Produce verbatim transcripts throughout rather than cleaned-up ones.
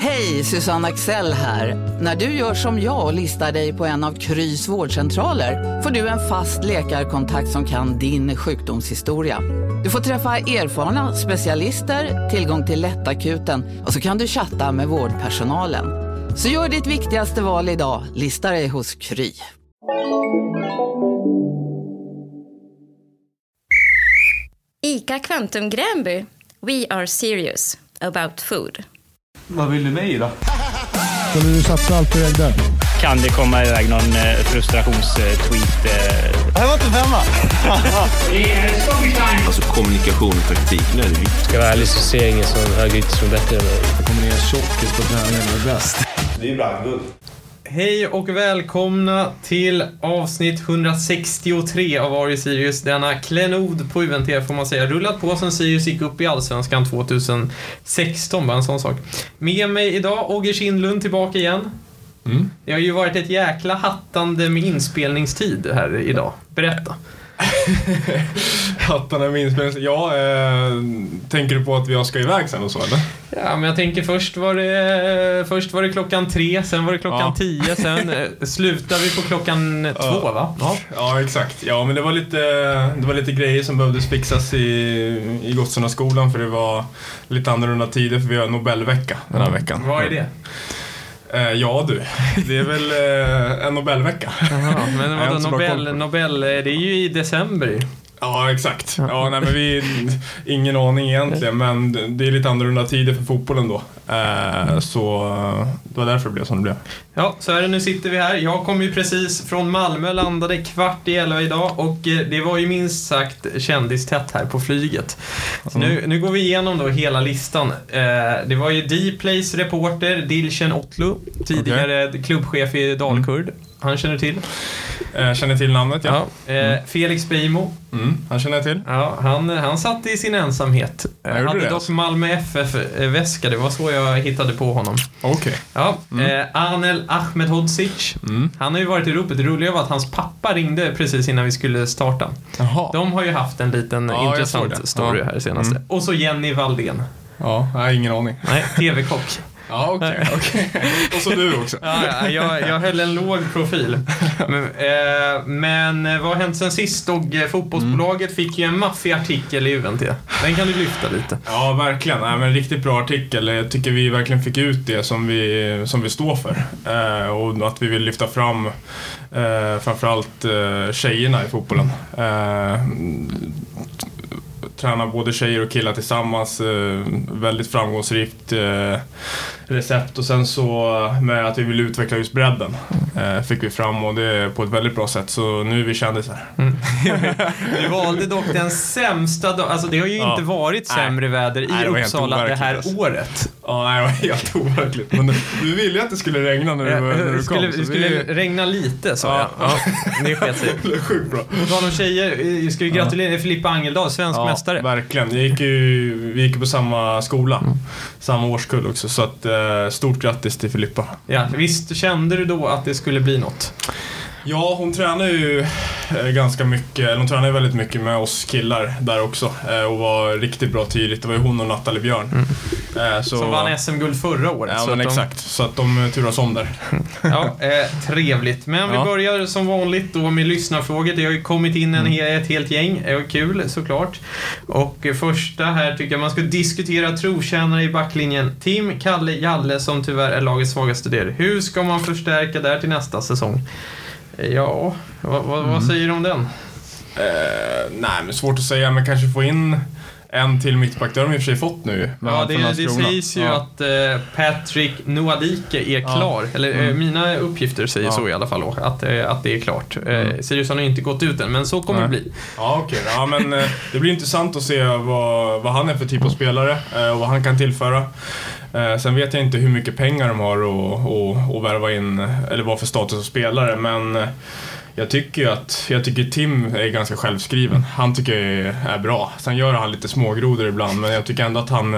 Hej, Susanne Axel här. När du gör som jag och listar dig på en av Krys vårdcentraler får du en fast läkarkontakt som kan din sjukdomshistoria. Du får träffa erfarna specialister, tillgång till lättakuten och så kan du chatta med vårdpersonalen. Så gör ditt viktigaste val idag, lista dig hos Kry. ICA Kvantum Gränby. We are serious about food. Vad vill du med i då? Skulle du satsa allt på ägg där? Kan det komma iväg någon eh, frustrationstweet? Eh... Det här var inte femma. Alltså kommunikation och taktik, nu är det viktigt. Ska vara ärlig så ser jag ingen som högerytter som är bättre än mig. Jag kommer ner tjockis på träningen är bäst. Det är brandguld. Hej och välkomna till avsnitt etthundrasextiotre av Are You Serious. Denna klenod på U N T får man säga. Rullat på sen Sirius gick upp i Allsvenskan tjugohundrasexton, bara en sån sak. Med mig idag, Åge Kindlund tillbaka igen. Mm. Det har ju varit ett jäkla hattande med inspelningstid här idag. Berätta. Hattarna med inspelningstid. Ja, eh, tänker du på att vi ska iväg sen och så, eller? Ja, men jag tänker först var det först var det klockan tre, sen var det klockan ja. tio, sen eh, slutar vi på klockan ja. två, va? Ja. Ja, exakt. Ja, men det var lite det var lite grejer som behövdes fixas i i Gottsarna-skolan, för det var lite annorlunda tider, för vi har Nobelvecka den här mm. veckan. Vad är det? Eh, ja du, det är väl eh, en Nobelvecka. Jaha, men vadå, Nobel, Nobel, det är ju i december. Ja, exakt. Ja, nej, men vi ingen aning egentligen, men det är lite annorlunda tider för fotbollen då. Eh, så det var därför det blev som det blev. Ja, så är det, nu sitter vi här. Jag kom ju precis från Malmö, landade kvart i elva idag och det var ju minst sagt kändistätt här på flyget. Så mm. nu, nu går vi igenom då hela listan. Eh, det var ju D-Plays reporter Dilchen Otlu, tidigare okay. klubbchef i Dalkurd. Mm. Han känner till. Jag känner till namnet, ja. ja. Eh, mm. Felix Beijmo. Mm, han känner jag till. Ja, han, han satt i sin ensamhet. Han hade dock Malmö F F-väska. Det var så jag hittade på honom. Okej. Okay. Ja, mm. eh, Anel Ahmedhodzic. Mm. Han har ju varit i ropet. Det roliga var att hans pappa ringde precis innan vi skulle starta. Jaha. De har ju haft en liten ja, intressant story ja. här senaste. Mm. Och så Jenny Valdén. Ja, jag har ingen aning. Nej, T V-kock. Ja, okej. Okay, okay. Och så du också. Ja, jag, jag höll en låg profil. Men, eh, men vad har hänt sen sist? Och eh, fotbollsbolaget mm. fick ju en maffig artikel i U N T. Den kan du lyfta lite. Ja, verkligen. Nej, men en riktigt bra artikel. Jag tycker vi verkligen fick ut det som vi, som vi står för. Eh, och att vi vill lyfta fram eh, framförallt eh, tjejerna i fotbollen. Eh, träna både tjejer och killar tillsammans, eh, väldigt framgångsrikt eh, recept, och sen så med att vi vill utveckla just bredden eh, fick vi fram, och det på ett väldigt bra sätt, så nu är vi kändisar. Mm. Du valde dock den sämsta dag, alltså det har ju ja. inte varit sämre nej. väder i nej, det Uppsala det här alltså. året. Ja, nej, det var helt overkligt. Men du ville ju att det skulle regna när du, ja, när du skulle, kom. Det skulle vi... regna lite, sa ja. jag. Ja, det sket sig. Det är sjukt bra. Vad de tjejer, ska vi gratulera ja. Filippa Angeldal, svensk ja, mästare. Verkligen. Jag gick ju, vi gick på samma skola, mm. samma årskull också, så att eh, stort grattis till Filippa. Ja, visst kände du då att det skulle bli något? Ja, hon tränar ju ganska mycket, eller hon tränar ju väldigt mycket med oss killar där också, och var riktigt bra tydligt. Det var ju hon och Natalie Björn. Mm. Så, som vann S M-guld förra året. Ja, så men exakt. De... Så att de turas om där. Ja, eh, trevligt. Men ja. vi börjar som vanligt då med lyssnarfrågor. Det har ju kommit in en, mm. ett helt gäng. Det var kul, såklart. Och första här tycker jag man ska diskutera trotjänare i backlinjen. Tim, Kalle, Jalle som tyvärr är lagets svagaste del. Hur ska man förstärka där till nästa säsong? Ja, vad, vad, mm. vad säger du om den? Eh, nej, men svårt att säga, men kanske få in en till mittback. Det har de i och för sig fått nu. Ja, det, det sägs ju ja. att eh, Patrick Noadike är ja. klar. Eller mm. eh, mina uppgifter säger ja. så i alla fall då, att, eh, att det är klart. Mm. Eh, Sirius har nog inte gått ut än, men så kommer nej. det bli. Ja, okej. Okay. Ja, men eh, det blir intressant att se vad, vad han är för typ av spelare eh, och vad han kan tillföra. Eh, sen vet jag inte hur mycket pengar de har och, och, och värva in, eller vad för status av spelare, men eh, jag tycker att jag tycker Tim är ganska självskriven. Han tycker jag är bra. Sen gör han lite smågrodor ibland, men jag tycker ändå att han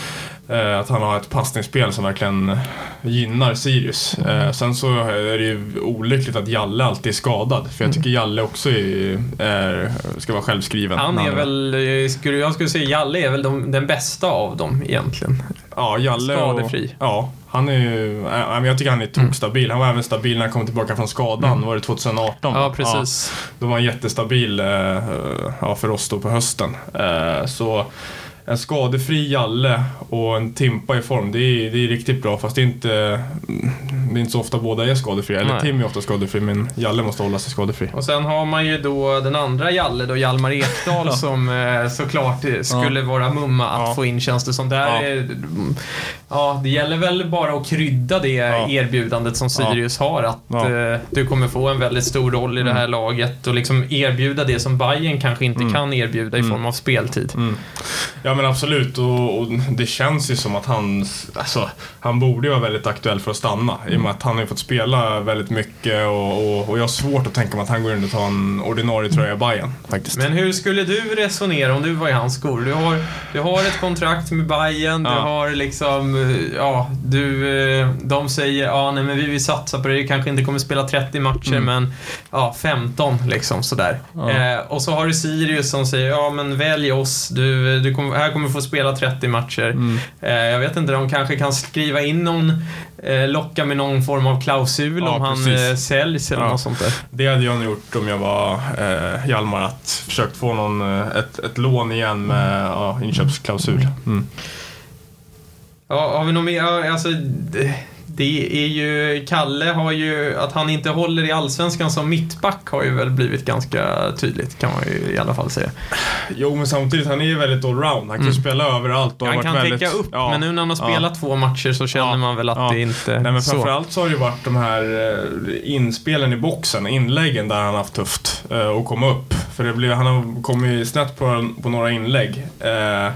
eh, att han har ett passningsspel som verkligen gynnar Sirius. Eh, sen så är det ju olyckligt att Jalle alltid är skadad, för jag tycker Jalle också är, är, ska vara självskriven. Han är väl, skulle, jag skulle säga Jalle är väl de, den bästa av dem egentligen. Ja, Jalle skadefri. Och, ja, han är ju, äh, jag tycker han är tokstabil. Han var även stabil när han kom tillbaka från skadan. Mm. Var det tjugoarton? Ja, precis. Ja, då var han jättestabil äh, ja, för oss då på hösten. Äh, så en skadefri Jalle och en Timpa i form, det är, det är riktigt bra. Fast det är inte, det är inte så ofta båda är skadefria. Eller Tim är ofta skadefri, men Jalle måste hålla sig skadefri. Och sen har man ju då den andra Jalle då, Hjalmar Ekdal ja. som eh, såklart skulle ja. vara mumma att ja. få in, känns det som. Där ja. Är, ja, det gäller väl bara att krydda det ja. erbjudandet som Sirius ja. har. Att ja. eh, du kommer få en väldigt stor roll i mm. det här laget och liksom erbjuda det som Bayern kanske inte mm. kan erbjuda i form av mm. speltid. Mm. Ja, men absolut, och, och det känns ju som att han alltså, han borde ju vara väldigt aktuell för att stanna mm. i och med att han har fått spela väldigt mycket och, och, och jag har svårt att tänka mig att han går in och tar en ordinarie tröja i Bayern faktiskt. Men hur skulle du resonera om du var i hans skor? Du har, du har ett kontrakt med Bayern, ja. du har liksom ja, du, de säger ja, nej, men vi vill satsa på det, du kanske inte kommer spela trettio matcher mm. men ja, femton liksom sådär. Ja. Eh, och så har du Sirius som säger ja, men välj oss, du, du kommer, här kommer få spela trettio matcher. Mm. Eh, jag vet inte, de kanske kan skriva in någon, eh, locka med någon form av klausul ja, om han eh, säljs eller ja. något sånt där. Det hade jag gjort om jag var eh, Hjalmar, att försökt få någon, ett, ett lån igen med ja, inköpsklausul. Mm. Ja, har vi något mer? Alltså, det, det är ju, Kalle har ju, att han inte håller i allsvenskan som mittback har ju väl blivit ganska tydligt, kan man ju i alla fall säga. Jo, men samtidigt, han är ju väldigt allround. Han kan mm. spela överallt. Och han har kan väldigt, täcka upp, ja, men nu när han har spelat ja. två matcher så känner ja. man väl att ja. det inte Nej, men så. framförallt så har det ju varit de här inspelen i boxen, inläggen där han har haft tufft uh, att komma upp. För det blir, han har kommit snett på, på några inlägg. Uh,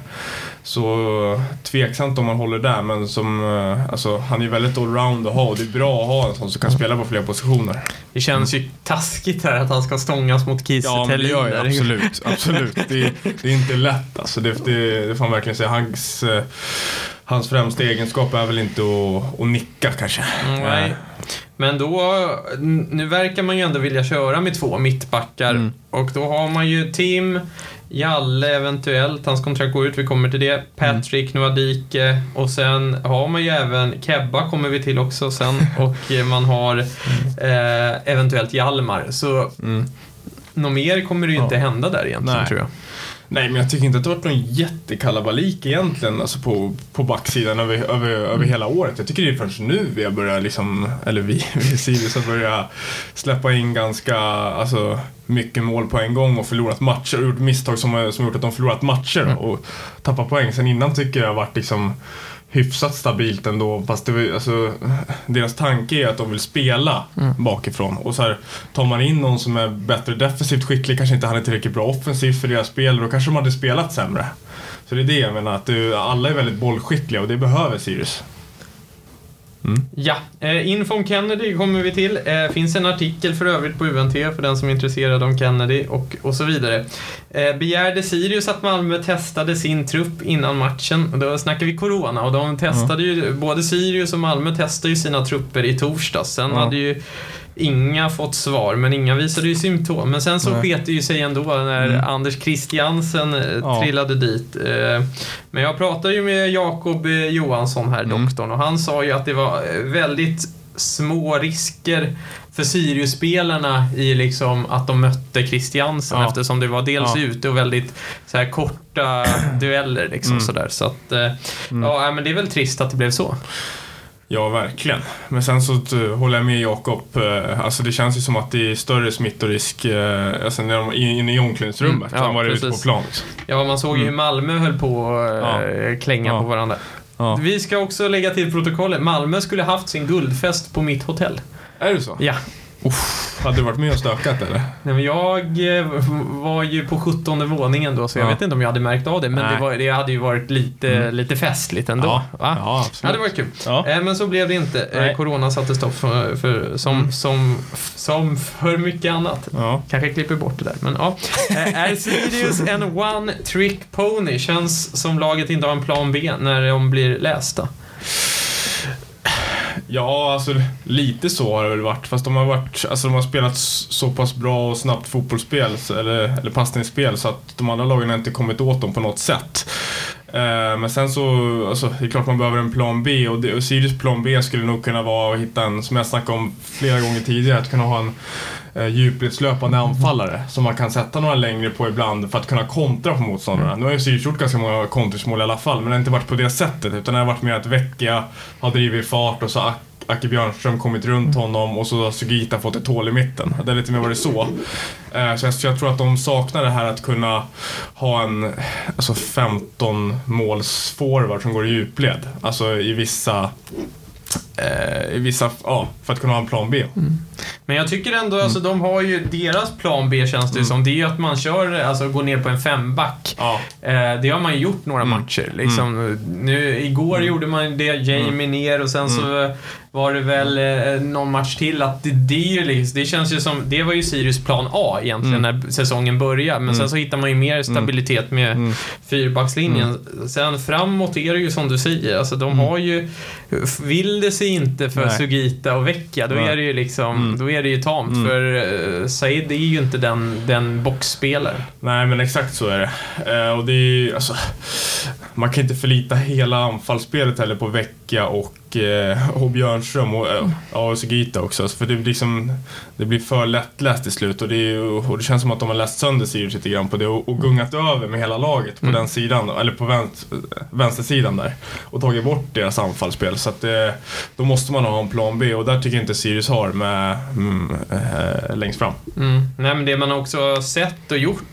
Så tveksamt om man håller där, men som, alltså, han är väldigt allround att ha, och det är bra att ha en sån som kan spela på flera positioner. Det känns ju taskigt här att han ska stångas mot Kiese ja, Thelin. Ja, det absolut, absolut. Det, det är inte lätt, alltså, det, det, det får man verkligen säga. Hans, hans främsta egenskap är väl inte att, att nicka kanske. Nej. Men då, nu verkar man ju ändå vilja köra med två mittbackar mm. och då har man ju Tim, Jalle eventuellt, hans kontrakt går ut, vi kommer till det, Patrick, mm. Nuadike, och sen har man ju även Kebba kommer vi till också sen, och man har eh, eventuellt Hjalmar, så mm. något mer kommer det ju inte ja. hända där egentligen. Nej. tror jag. Nej, men jag tycker inte att det har varit någon jättekalabalik egentligen, alltså på, på backsidan över, över, över hela året. Jag tycker det är först nu vi har börjat liksom, eller vi, vi Sirius har börjat släppa in ganska alltså, mycket mål på en gång och förlorat matcher och gjort misstag som, som gjort att de förlorat matcher mm. och tappat poäng. Sen innan tycker jag har varit liksom hyfsat stabilt ändå, fast det, alltså, deras tanke är att de vill spela mm. bakifrån, och så här, tar man in någon som är bättre defensivt skicklig, kanske inte han är tillräckligt bra offensivt för deras spel, då kanske de hade spelat sämre. Så det är det jag menar, att det, alla är väldigt bollskickliga och det behöver Sirius. Mm. Ja, eh, info om Kennedy kommer vi till. Eh, finns en artikel för övrigt på U N T för den som är intresserad om Kennedy och, och så vidare. Eh, begärde Sirius att Malmö testade sin trupp innan matchen. Och då snackar vi corona, och de testade mm. ju, både Sirius och Malmö testade ju sina trupper i torsdags. Sen mm. hade ju inga fått svar, men inga visade ju symptom. Men sen så sket det ju sig ändå när mm. Anders Christiansen ja. trillade dit. Men jag pratade ju med Jakob Johansson här, mm. doktorn, och han sa ju att det var väldigt små risker för Sirius-spelarna i liksom att de mötte Christiansen ja. eftersom det var dels ja. ute och väldigt så här korta dueller liksom mm. sådär. Så att mm. ja, men det är väl trist att det blev så. Ja, verkligen. Men sen så uh, håller jag med Jakob. Uh, alltså det känns ju som att det är större smittorisk uh, alltså när de är inne i omklädningsrummet mm, ja, än vad det är ute på plan. Ja, man såg ju mm. hur Malmö höll på att uh, ja. klänga ja. på varandra. Ja. Vi ska också lägga till protokollet. Malmö skulle haft sin guldfest på mitt hotell. Är det så? Ja. Uff, hade du varit med och stökat eller? Nej, men jag var ju på sjuttonde våningen då, så jag ja. vet inte om jag hade märkt av det, men det, var, det hade ju varit lite, mm. lite festligt ändå. Ja, va? ja absolut. Ja, det var kul. Ja. Eh, men så blev det inte. Eh, corona satte stopp för, för, som, mm. som, som för mycket annat. Ja. Kanske klipper bort det där, men ja. Eh, är Sirius en one trick pony? Känns som laget inte har en plan B när de blir lästa. Ja, alltså lite så har det väl varit. Fast de har varit, alltså de har spelat så pass bra och snabbt fotbollsspel eller, eller passningsspel så att de andra lagen har inte kommit åt dem på något sätt. Eh, men sen så, alltså, det är klart man behöver en plan B, och, det, och Sirius plan B skulle nog kunna vara att hitta en, som jag snackade om flera gånger tidigare, att kunna ha en eh, djupledslöpande anfallare som man kan sätta några längre på ibland för att kunna kontra på motståndarna. Mm. Nu har ju Sirius gjort ganska många kontringsmål i alla fall, men det har inte varit på det sättet, utan det har varit mer att Vecchia har drivit i fart och så Aki Björnström kommit runt honom och så har Sugita fått ett hål i mitten. Det är lite mer vad det så. Eh, så jag, så jag tror att de saknar det här att kunna ha en alltså femton måls forward som går i djupled. Alltså i vissa eh, i vissa, ja, för att kunna ha en plan B. Mm. Men jag tycker ändå, mm. alltså de har ju deras plan B, känns det mm. som. Det är ju att man kör, alltså går ner på en femback. Ja. Eh, det har man ju gjort några mm. matcher. Liksom. Mm. Nu, igår mm. gjorde man det, Jamie mm. ner och sen mm. så var det väl eh, någon match till att det, det, är liksom, det känns ju som, det var ju Sirius plan A egentligen mm. när säsongen började, men mm. sen så hittar man ju mer stabilitet med mm. fyrbackslinjen. Mm. Sen framåt är det ju som du säger, alltså de mm. har ju, vill det sig inte för Nej. Sugita och Vecchia, då Nej. är det ju liksom, mm. då är det ju tamt mm. för uh, Said är ju inte den, den boxspelaren. Nej, men exakt så är det. Uh, och det är ju, alltså, man kan inte förlita hela anfallsspelet heller på Vecchia och och Björnström och, och Sugita också, för det, liksom, det blir för lättläst i slut, och det, är, och det känns som att de har läst sönder Sirius lite grann på det och, och gungat över med hela laget på mm. den sidan, eller på vänster, vänstersidan där, och tagit bort deras anfallsspel, så att det, då måste man ha en plan B, och där tycker jag inte Sirius har med mm, äh, längst fram. Mm. Nej, men det man också sett och gjort,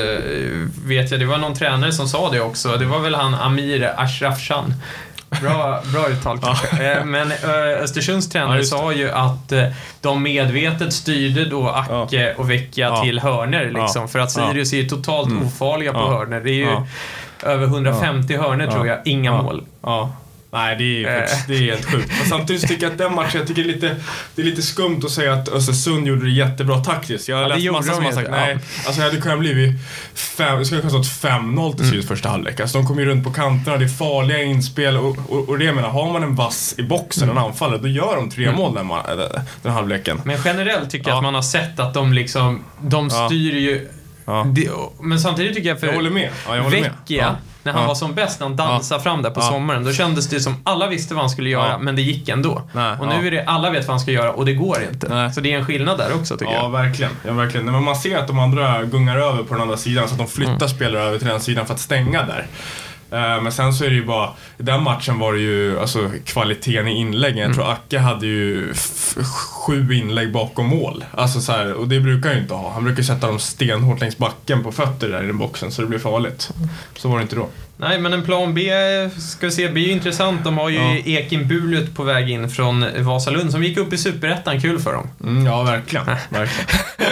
vet jag, det var någon tränare som sa det också, det var väl han Amir Ashrafshan. Bra, bra uttal kanske. Ja. Men Östersunds tränare ja, sa ju att de medvetet styrde då Acke ja. och Vecchia ja. till hörner liksom, ja. för att Sirius är totalt mm. ofarliga på ja. hörner. Det är ju ja. över hundrafemtio ja. hörner tror jag, inga ja. mål. Ja. Nej, det är, äh. det är helt sjukt. Men samtidigt tycker jag att den matchen, jag tycker det är lite, det är lite skumt att säga att Östersund gjorde det jättebra taktiskt. Jag har ja, läst massa som har sagt, nej, ja. alltså jag hade kunnat blivit fem, det skulle kunna stått fem noll till Sirius mm. första halvlek. Alltså de kommer ju runt på kanterna, det är farliga inspel, och, och, och det menar, har man en vass i boxen, mm. en anfallare, då gör de tre mm. mål den, den, den halvleken. Men generellt tycker jag ja. att man har sett att de liksom, de styr ja. ju ja. det, men samtidigt tycker jag för jag håller med. Ja, jag håller Vecchia, med. Ja. när han ja. var som bäst, när han dansade ja. fram där på ja. sommaren, då kändes det som alla visste vad han skulle göra, ja. men det gick ändå. Nej, och nu ja. är det, alla vet vad han ska göra och det går inte. Nej. Så det är en skillnad där också, tycker ja, jag. Verkligen. Ja, verkligen. Men man ser att de andra gungar över på den andra sidan, så att de flyttar mm. spelare över till den sidan för att stänga där. Men sen så är det ju bara, i den matchen var det ju alltså kvaliteten i inläggen. Jag tror mm. Acke hade ju f- sju inlägg bakom mål. Alltså så här, och det brukar ju inte ha. Han brukar sätta dem stenhårt längs backen på fötter där i den boxen, så det blir farligt. Så var det inte då. Nej, men en plan B ska vi se, blir ju intressant. De har ju ja. Ekin Bulut på väg in från Vasalund som gick upp i Superettan, kul för dem. Mm, ja, verkligen. verkligen.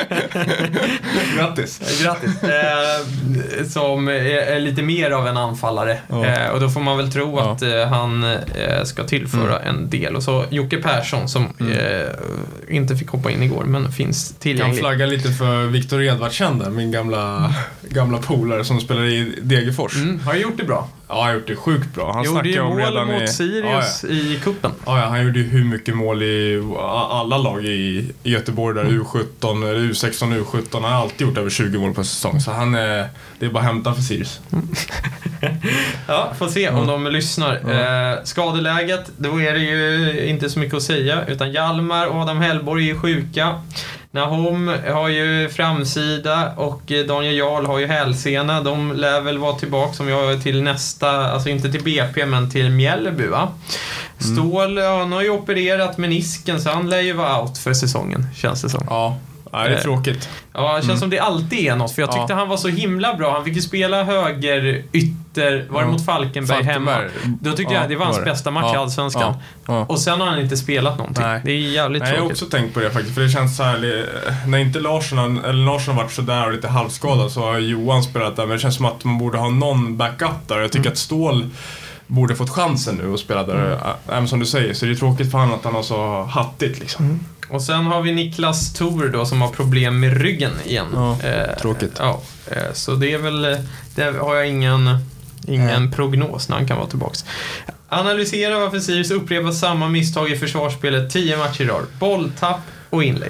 Grattis. Grattis. Eh, som är, är lite mer av en anfallare. Ja. Eh, och då får man väl tro ja. att eh, han eh, ska tillföra mm. en del. Och så Jocke Persson som mm. eh, inte fick hoppa in igår, men finns tillgänglig. Jag flaggar lite för Viktor Edvardsen där, min gamla, gamla polare som spelar i Degerfors. Mm. Har gjort det bra? Ja, han har gjort det sjukt bra. Han gjorde ju mål redan mot i, Sirius ja, ja. i kuppen. Ja, ja, han gjorde ju hur mycket mål i alla lag i, i Göteborg där, mm. U sjutton, U sexton, U sjutton. Han har alltid gjort över tjugo mål på säsong. Så han är, det är bara att hämta för Sirius. Mm. Ja, får se om mm. de lyssnar. Mm. Eh, skadeläget, då är det ju inte så mycket att säga. Utan Hjalmar och Adam Hellborg är sjuka. Nahom har ju framsida och Daniel Jarl har ju hälsena. De lär väl vara tillbaka som jag till nästa, alltså inte till B P men till Mjällby, va? Ståhl, ja, han har ju opererat menisken, så han lär ju vara out för säsongen, känns det som. Ja. Ja, det är tråkigt. Ja, det känns mm. som det alltid är något. För jag tyckte ja. han var så himla bra. Han fick ju spela höger ytter, var det mot Falkenberg, Falkenberg hemma. Då tyckte ja, jag det var hans bästa match ja. i Allsvenskan. Ja. Ja. Och sen har han inte spelat någonting. Nej. Det är jävligt Nej, tråkigt. Jag har också tänkt på det faktiskt. För det känns så här, när inte Larsson, eller Larsson har varit så där och lite halvskadad, så har Johan spelat där. Men det känns som att man borde ha någon backup där. Jag tycker mm. att Ståhl borde fått chansen nu och spela där. Mm. Även som du säger, så det är tråkigt för han att han har så hattigt liksom. Mm. Och sen har vi Niklas Thor då som har problem med ryggen igen. Ja, eh, tråkigt. Ja, eh, så det är väl, det har jag ingen, ingen mm. prognos när han kan vara tillbaka. Analysera varför Sirius upprepar samma misstag i försvarsspelet tio matcher i rad. Bolltapp och inlägg.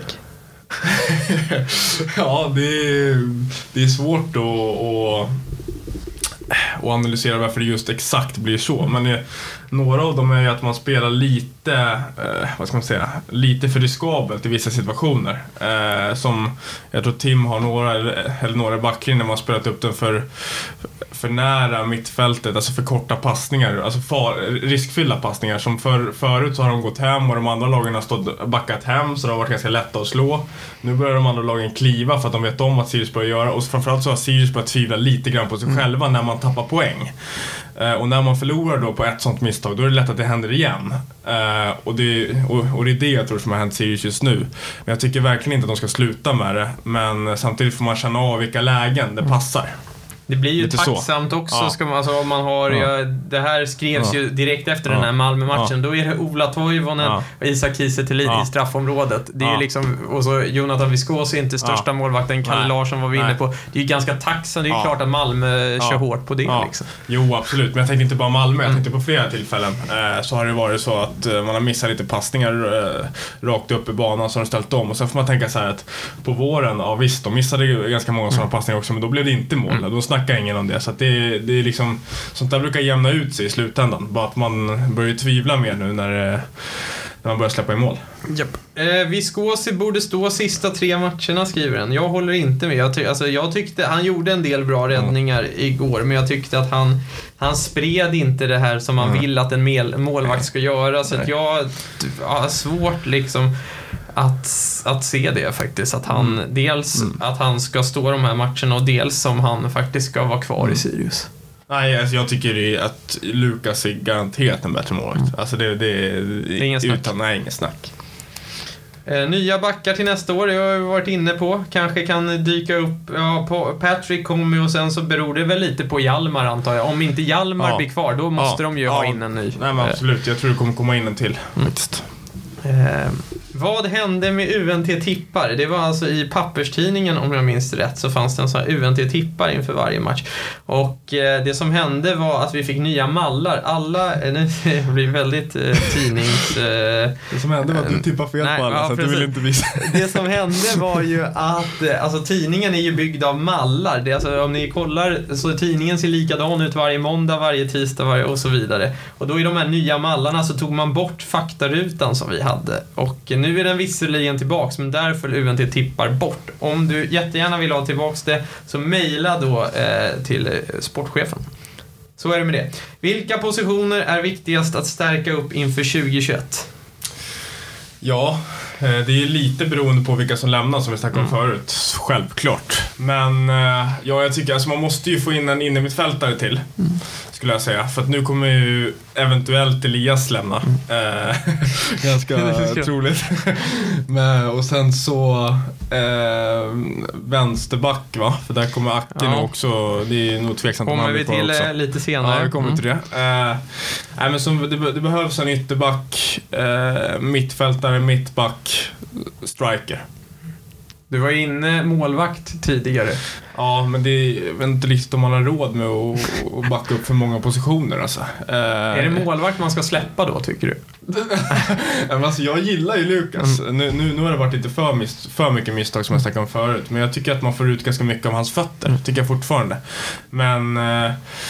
Ja, det är, det är svårt att, och analysera varför det just exakt blir så. Men eh, några av dem är ju att man spelar lite, eh, vad ska man säga, lite för riskabelt i vissa situationer. Eh, som jag tror Tim har några, eller några backlinjer när man spelat upp den för, för nära mittfältet, alltså för korta passningar, alltså far, riskfyllda passningar. Som för, förut så har de gått hem och de andra lagen har stått backat hem, så det har varit ganska lätt att slå. Nu börjar de andra lagen kliva för att de vet om att Sirius börjar göra, och framförallt så har Sirius börjat tvivla lite grann på sig mm. själva när man tappar poäng. Uh, och när man förlorar då på ett sånt misstag, då är det lätt att det händer igen. Uh, och, det, och, och det är det jag tror som har hänt Sirius just nu. Men jag tycker verkligen inte att de ska sluta med det. Men samtidigt får man känna av vilka lägen det passar. Det blir ju lite tacksamt så. också, ja. ska man, alltså, om man har, ja. Ja, det här skrevs ja. ju direkt efter ja. den här Malmö-matchen. Ja. Då är det Ola Toivonen ja. och Isak Kiese Thelin ja. i straffområdet. Det är ja. liksom, och så Jonathan Viscosi är inte största ja. målvakten, Kalle Nej. Larsson var vi inne på. Det är ju ganska tacksamt, det är ju ja. klart att Malmö ja. kör hårt på det. Ja. Liksom. Jo, absolut, men jag tänkte inte bara Malmö, jag tänkte på flera tillfällen. Eh, så har det varit så att eh, man har missat lite passningar eh, rakt upp i banan, så har de ställt om. Och sen får man tänka så här att på våren, ja visst, de missade ju ganska många sådana mm. passningar också, men då blev det inte mål. Mm. Då snackar ingen om det. Så att det, det är liksom, sånt där brukar jämna ut sig i slutändan. Bara att man börjar tvivla mer nu när, när man börjar släppa i mål. Yep. Eh, Viscosi borde stå sista tre matcherna, skriver den. Jag håller inte med. Jag, ty- alltså, jag tyckte han gjorde en del bra räddningar mm. igår, men jag tyckte att han, han spred inte det här som man mm. vill att en mel- målvakt ska göra. Så att jag har svårt liksom Att, att se det faktiskt, att han mm. dels mm. att han ska stå de här matcherna, och dels som han faktiskt ska vara kvar mm. i Sirius. Nej, alltså jag tycker det är att Lukas är garanterat en bättre målvakt. Mm. Alltså det, det, det är ingen snack. Utan, nej, ingen snack. Eh, nya backar till nästa år, jag har varit inne på. Kanske kan dyka upp, ja, på Patrick kommer, och sen så beror det väl lite på Hjalmar, antar jag. Om inte Hjalmar ja. blir kvar, då måste ja. de ju ja. ha in en ny. Nej, men absolut, jag tror det kommer komma in en till. Mm. Eh, vad hände med U N T-tippar? Det var alltså i papperstidningen, om jag minns rätt, så fanns det en sån här U N T-tippar inför varje match. Och eh, det som hände var att vi fick nya mallar. Alla, eh, det blir väldigt eh, tidnings... Eh, det som hände var att du tippade fel nej, på alla, ja, så att du vill inte visa. Det som hände var ju att eh, alltså, tidningen är ju byggd av mallar. Det, alltså, om ni kollar, så tidningen ser likadan ut varje måndag, varje tisdag varje, och så vidare. Och då i de här nya mallarna så tog man bort faktarutan som vi hade. Och nu är den visserligen tillbaks, men därför U N T tippar bort. Om du jättegärna vill ha tillbaks det, så mejla då eh, till eh, sportchefen. Så är det med det. Vilka positioner är viktigast att stärka upp inför tjugohundratjugoett? Ja, det är lite beroende på vilka som lämnar, som vi snackade om mm. förut. Självklart. Men ja, jag tycker alltså man måste ju få in en innermittfältare till. Mm. Skulle jag säga. För att nu kommer ju eventuellt Elias lämna. Mm. Eh, ganska troligt. Men, och sen så eh, vänsterback, va? För där kommer Aki ja. nu också. Det är nog tveksamt om han blir kvar också. Kommer vi till lite senare. Ja, vi kommer mm. till det. Eh, nej, men som, det, det behövs en ytterback, eh, mittfältare, mittback, striker. Du var inne målvakt tidigare. Ja, men det är inte riktigt om man har råd med att, att backa upp för många positioner. Alltså. Är det målvakt man ska släppa då, tycker du? Alltså, jag gillar ju Lukas. Mm. Nu, nu, nu har det varit lite för, mis- för mycket misstag som jag snackade om förut. Men jag tycker att man får ut ganska mycket av hans fötter. Mm. Tycker jag fortfarande. Men äh,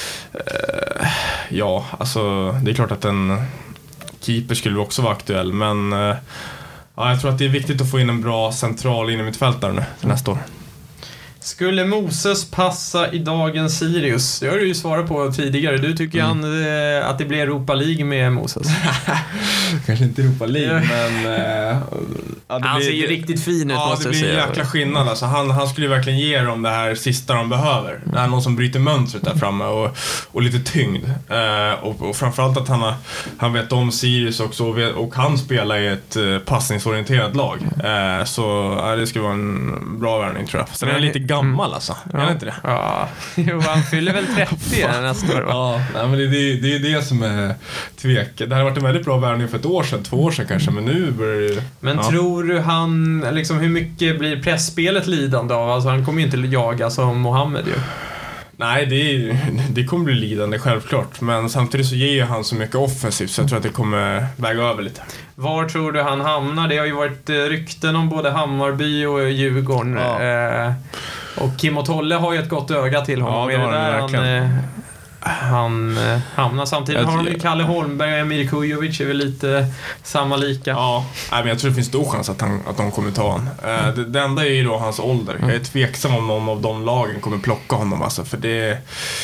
äh, ja, alltså det är klart att en keeper skulle också vara aktuell. Men äh, ja, jag tror att det är viktigt att få in en bra central innermittfältare nu till nästa år. Skulle Moses passa i dagens Sirius? Det har du ju svarat på tidigare. Du tycker mm. han, eh, att det blir Europa League med Moses? Kanske inte Europa League, men... Eh, ja, han ser ju riktigt fin ut, ja, måste jag säga. Ja, det blir en jäkla skillnad. Alltså, han, han skulle verkligen ge dem det här sista de behöver. Det är någon som bryter mönstret där framme och, och lite tyngd. Eh, och, och framförallt att han, har, han vet om Sirius också och, vet, och kan spela i ett eh, passningsorienterat lag. Eh, så ja, det skulle vara en bra värvning, tror jag. Sen är han lite gammal, alltså. Ja. Är det inte det? Ja, jo, han fyller väl trettio nästa år, va? Ja, nej, men det, det, det är det som är tvek. Det hade varit en väldigt bra värvning för ett år sedan, två år sedan kanske, men nu börjar det... Men ja. Tror du han, liksom, hur mycket blir pressspelet lidande av? Alltså, han kommer ju inte jaga som Mohammed ju. Nej, det, det kommer bli lidande, självklart. Men samtidigt så ger han så mycket offensivt, så jag tror att det kommer väga över lite. Var tror du han hamnar? Det har ju varit rykten om både Hammarby och Djurgården. Ja. Eh, och Kim och Tolle har ju ett gott öga till honom. Ja, det är det där han, han eh, hamnar. Samtidigt jag har de tror- ju Kalle Holmberg och Emir Kujovic är väl lite samma lika. Ja, nej, men jag tror det finns stor chans att, han, att de kommer ta honom. Eh, det, det enda är ju då hans ålder. Jag är tveksam om någon av de lagen kommer plocka honom. Alltså, för det...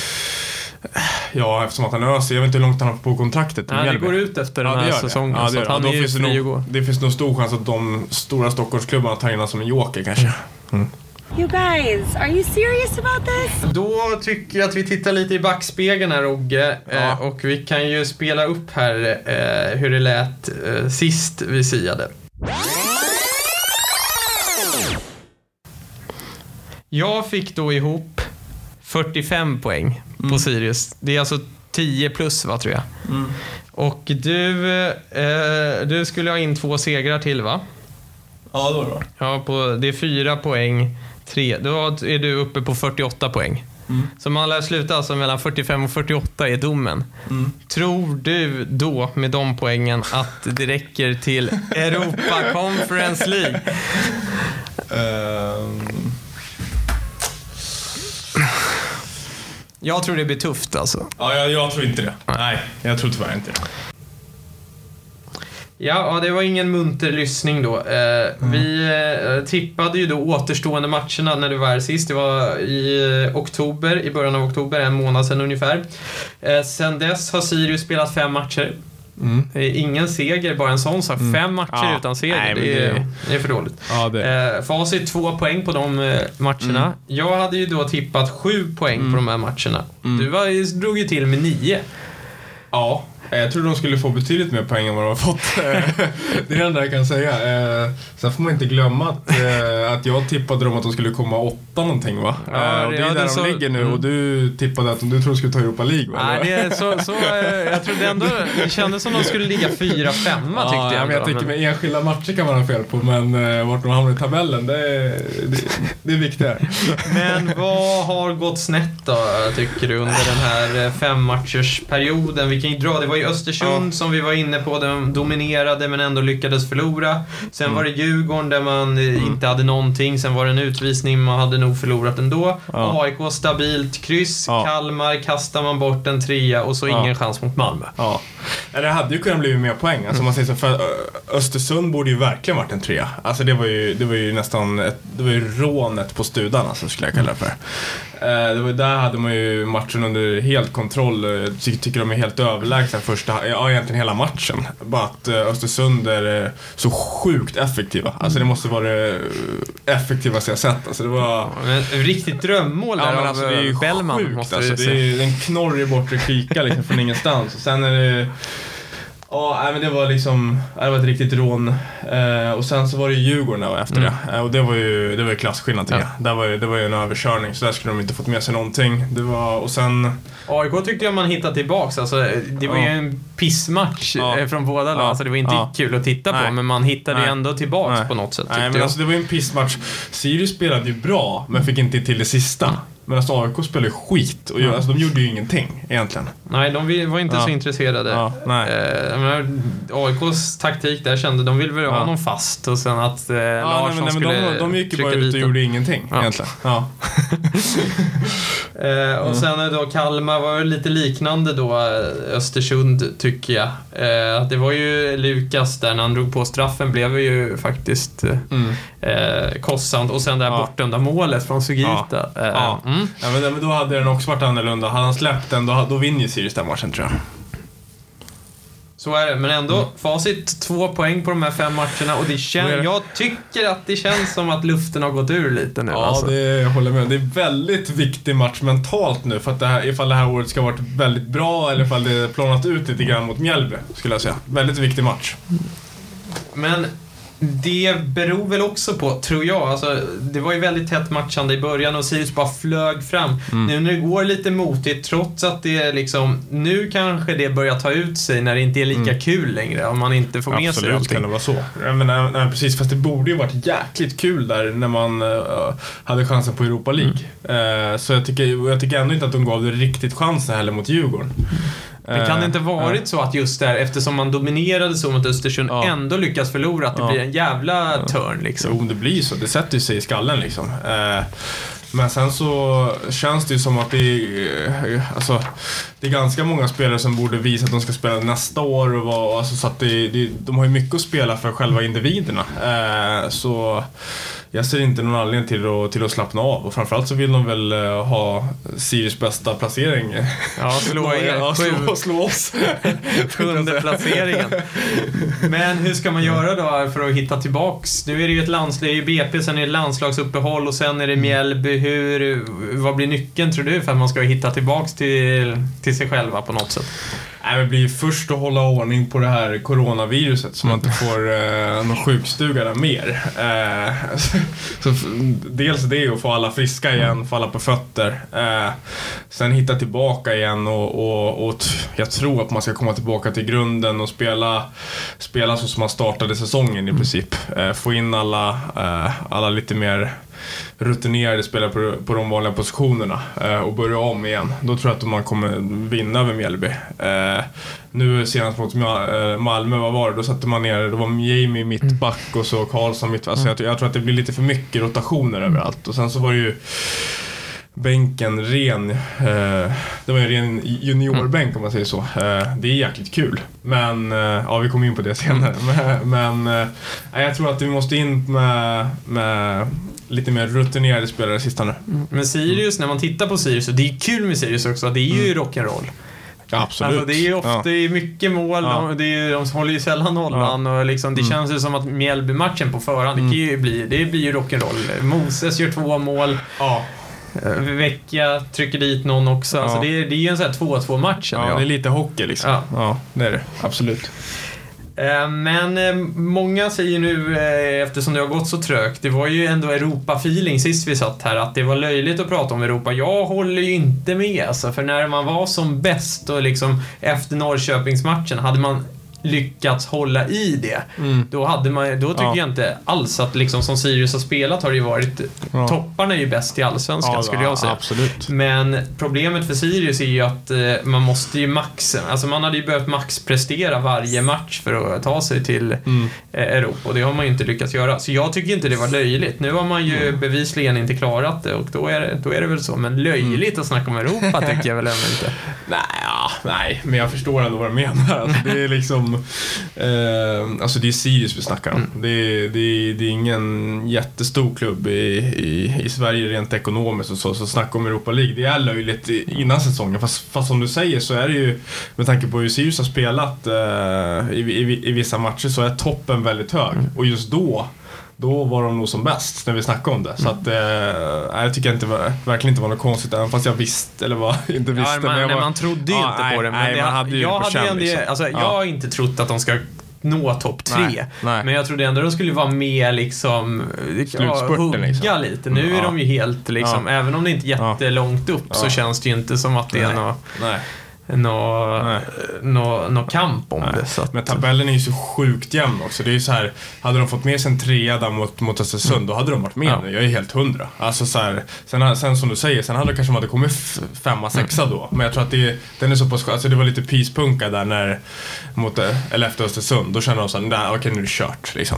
Ja, eftersom att han öser. Jag vet inte hur långt han har på kontraktet. Nej, det går ut efter den Ja, det här gör det. säsongen. Ja, det så gör att det. han Ja, är då ju finns det, fri att nog, gå. det finns nog stor chans att de stora Stockholmsklubbarna tar in honom som en joker kanske. Mm. You guys, are you serious about this? Då tycker jag att vi tittar lite i backspegeln här, Rogge. Ja. Eh, och vi kan ju spela upp här eh, hur det lät eh, sist vi siade. Jag fick då ihop fyrtiofem poäng på Mm. Sirius. Det är alltså tio plus, va, tror jag. Mm. Och du, eh, du skulle ha in två segrar till, va? Ja, då då. Ja, på, det är fyra poäng. Tre. Då är du uppe på fyrtioåtta poäng. Mm. Så man lär sluta alltså mellan fyrtiofem och fyrtioåtta är domen. Mm. Tror du då med de poängen att det räcker till Europa Conference League? Um... Jag tror det blir tufft alltså. Ja, jag, jag tror inte det. Nej, jag tror tyvärr inte det. Ja, ja, det var ingen munter lyssning då. Eh, mm. Vi eh, tippade ju då återstående matcherna när det var här sist. Det var i eh, oktober, i början av oktober, en månad sedan ungefär. Eh, sen dess har Sirius spelat fem matcher. Mm. Eh, ingen seger, bara en sån sak. Mm. Fem matcher Ja. utan seger. Nej, men det, är, det- det är för dåligt. Ja, det. Eh, facit två poäng på de eh, matcherna. Mm. Jag hade ju då tippat sju poäng Mm. på de här matcherna. Mm. Du var, drog ju till med nio. Ja, jag tror de skulle få betydligt mer poäng än vad de har fått. Det är det enda jag kan säga. Sen får man inte glömma att, att jag tippade dem att de skulle komma åtta någonting, va? Ja, och det ja, är det där är de så- ligger nu. mm. Och du tippade att du tror de skulle ta Europa League, va? Nej, det är så, så eh, jag trodde ändå, det kändes som de skulle ligga fyra, femma tyckte Ja, jag. men jag ändå, tycker men- med enskilda matcher kan man ha fel på, men uh, vart de hamnar i tabellen, det är, det, det är viktigare. Men vad har gått snett då, tycker du, under den här eh, femmatchersperioden? Vi kan ju dra, det var ju Östersund Ja. som vi var inne på, de dominerade men ändå lyckades förlora. Sen Mm. var det Djurgården där man eh, inte hade någonting, sen var det en utvisning, man hade nog förlorat ändå. Ja. A I K stabilt kryss, Ja. Kalmar kastar man bort en trea och så Ja. ingen chans mot Malmö. Ja. Ja, det hade ju kunnat bli mer poäng. Alltså, man säger så, för Ö- Östersund borde ju verkligen varit en trea. Alltså det var ju, det var ju nästan ett, det var ju rånet på studan, alltså, skulle jag kalla det för. Eh, det var, där hade man ju matchen under helt kontroll. Jag ty- tycker de är helt överlägsna första, ja, egentligen hela matchen. Bara att eh, Östersund är eh, så sjukt effektiva. Alltså det måste vara det eh, effektivaste jag sett. Alltså det var... Men ett riktigt drömmål där Ja, men av alltså, det är ju Bellman, sjukt, måste alltså, du det säga. är ju en knorrig bortre kika liksom, från ingenstans. Och sen är det... Ja, nej, men det var liksom... Det var ett riktigt rån. Eh, och sen så var det ju Djurgården där efter Mm. det. Eh, och det var ju, det var ju klasskillnad, tycker Ja. jag. Där var ju, det var ju en överkörning. Så där skulle de inte fått med sig någonting. Det var... Och sen... A I K tyckte jag man hittade tillbaks. Alltså, det var Ja. ju en pissmatch Ja. eh, från båda lag. Ja. Alltså, det var inte Ja. kul att titta på, Nej. men man hittade ju Nej. ändå tillbaks Nej. på något sätt, tyckte Nej, men jag. alltså det var ju en pissmatch. Sirius spelade ju bra, men fick inte till det sista. Men alltså A I K spelade ju skit. Och ju, Mm. alltså, de gjorde ju ingenting, egentligen. Nej, de vi- var inte Ja. så intresserade. Ja, nej. Eh, jag menar, A I Ks taktik där kände, de ville väl ha Ja. någon fast och sen att eh, Ja, Larsson nej, men, nej, men skulle de, de gick ju trycka bara ut dit och dem. gjorde ingenting, Ja. egentligen. Ja. Eh, och sen är då Kalmar var väl lite liknande då, eh, Östersund tycker jag. Eh, det var ju Lukas där när han drog på straffen, blev ju faktiskt eh, Mm. eh, kostsamt. Och sen det här Ja. bortdömda målet från Sugita. Ja. Eh, Ja. Mm. Ja, men, men då hade den också varit annorlunda. Hade han släppt den, då, då vinner ju Sirius den matchen, tror jag. Så är det, men ändå Mm. facit två poäng på de här fem matcherna och det kän- Så är det. jag tycker att det känns som att luften har gått ur lite nu. Ja, alltså. det, jag håller med. Det är en väldigt viktig match mentalt nu, för att det här, ifall det här året ska ha varit väldigt bra eller ifall det planat ut lite grann mot Mjällby, skulle jag säga. Väldigt viktig match. Men det beror väl också på, tror jag, alltså, det var ju väldigt tätt matchande i början och Sirius bara flög fram. Mm. Nu när det går lite motigt, trots att det är liksom, nu kanske det börjar ta ut sig när det inte är lika Mm. kul längre, om man inte får med sig Absolut allting. kan det vara så. Jag menar, nej, precis, fast det borde ju varit jäkligt kul där när man uh, hade chansen på Europa League. Uh, så jag tycker, jag tycker ändå inte att de gav det riktigt chansen heller mot Djurgården. Men kan det inte varit så att just där, eftersom man dominerade så mot Östersund, Ja. ändå lyckas förlora, att det Ja. blir en jävla turn liksom? Jo, det blir så. Det sätter ju sig i skallen liksom. Eh, Men sen så känns det ju som att det är, alltså, det är ganska många spelare som borde visa att de ska spela nästa år och vara, alltså, så att det, det, de har ju mycket att spela för själva individerna. Eh, så jag ser inte någon anledning till att, till att slappna av. Och framförallt så vill de väl uh, ha Sirius bästa placering. Ja, slå er. Ja, slå, slå oss. Sjunde placeringen. Men hur ska man göra då för att hitta tillbaks? Nu är det ju ett landslag i B P, sen är det landslagsuppehåll och sen är det Mjällby. Hur, vad blir nyckeln tror du för att man ska hitta tillbaks till, till sig själva på något sätt? Nej, det blir först att hålla ordning på det här coronaviruset så man inte får eh, någon sjukstuga där mer. Eh, så dels det att få alla friska igen, få alla på fötter. Eh, sen hitta tillbaka igen och, och, och t- jag tror att man ska komma tillbaka till grunden och spela, spela så som man startade säsongen i princip. Eh, få in alla, eh, alla lite mer rutinerade spelare på, på de vanliga positionerna eh, och börja om igen. Då tror jag att man kommer vinna över Mjällby. Eh, nu senast mot Malmö, vad var det? Då satte man ner, det var Jamie mittback och så Karlsson mitt. Alltså jag, jag tror att det blir lite för mycket rotationer överallt. Och sen så var det ju bänken ren, eh, det var en ren juniorbänk om man säger så. Eh, det är jäkligt kul. Men, eh, ja vi kommer in på det senare. Men, men eh, jag tror att vi måste in med, med lite mer rutinerade spelare sista nu. Mm. Men Sirius, när man tittar på Sirius, och det är kul med Sirius också, det är ju mm. rock'n'roll. Ja, absolut. Alltså, det är ju ofta ja. det är mycket mål, ja. de, det är, de håller ju sällan nollan ja. och liksom, det mm. känns ju som att Mjällby-matchen på förhand, mm. det, kan ju bli, det blir ju rock'n'roll. Moses gör två mål. Ja. Vecka trycker dit någon också. Ja. Alltså det, är, det är ju en sån här två två match. Ja, ja, det är lite hockey liksom. Ja, ja det är det. Absolut. Men många säger nu, eftersom det har gått så trögt, det var ju ändå Europa-feeling sist vi satt här, att det var löjligt att prata om Europa. Jag håller ju inte med, alltså, för när man var som bäst och liksom efter Norrköpingsmatchen hade man lyckats hålla i det. Mm. Då hade man då tycker ja. jag inte alls att liksom som Sirius har spelat har det ju varit ja. topparna är ju bäst i allsvenskan ja, skulle jag säga. Absolut. Men problemet för Sirius är ju att eh, man måste ju max, alltså man hade ju behövt max prestera varje match för att ta sig till mm. eh, Europa och det har man ju inte lyckats göra. Så jag tycker inte det var löjligt. Nu har man ju mm. bevisligen inte klarat det och då är det, då är det väl så. Men löjligt mm. att snacka om Europa tycker jag väl ändå inte. Nej, ja, nej, men jag förstår ändå vad du menar. Alltså, det är liksom Eh, alltså det är Sirius vi snackar om. Mm. Det, är, det, är, det är ingen jättestor klubb i, i, i Sverige rent ekonomiskt och så, så snacka om Europa League. Det är löjligt innan säsongen. Fast, fast som du säger så är det ju, med tanke på hur Sirius har spelat eh, i, i, i vissa matcher så är toppen väldigt hög. Mm. Och just då Då var de nog som bäst när vi snackade om det. Så att, eh, jag tycker inte var, verkligen inte var något konstigt. Även fast jag visste, eller var, inte visste. Ja, man, men jag nej, var, man trodde ju ja, inte nej, på det. Men nej, det, man hade ju jag, på hade känn, ändå, liksom. alltså, ja. jag har inte trott att de ska nå topp tre. Nej, nej. Men jag trodde ändå att de skulle vara med liksom, ja, hugga liksom. lite. Nu är ja. de ju helt liksom, ja. även om det inte är jättelångt upp ja. så känns det ju inte som att det är något... Nej. Nå, nå, nå kamp om Nej. det så att... Men tabellen är ju så sjukt jämn också. Det är ju så här, hade de fått med sig en trea där mot, mot Östersund mm. då hade de varit med. Ja. Jag är helt hundra. Alltså så här, sen, sen som du säger, sen hade det kanske hade kommit femma, sexa då. Men jag tror att det, den är så pass, alltså det var lite pyspunka där när mot, eller efter Östersund. Då kände de så här, nej, okej nu är det kört liksom.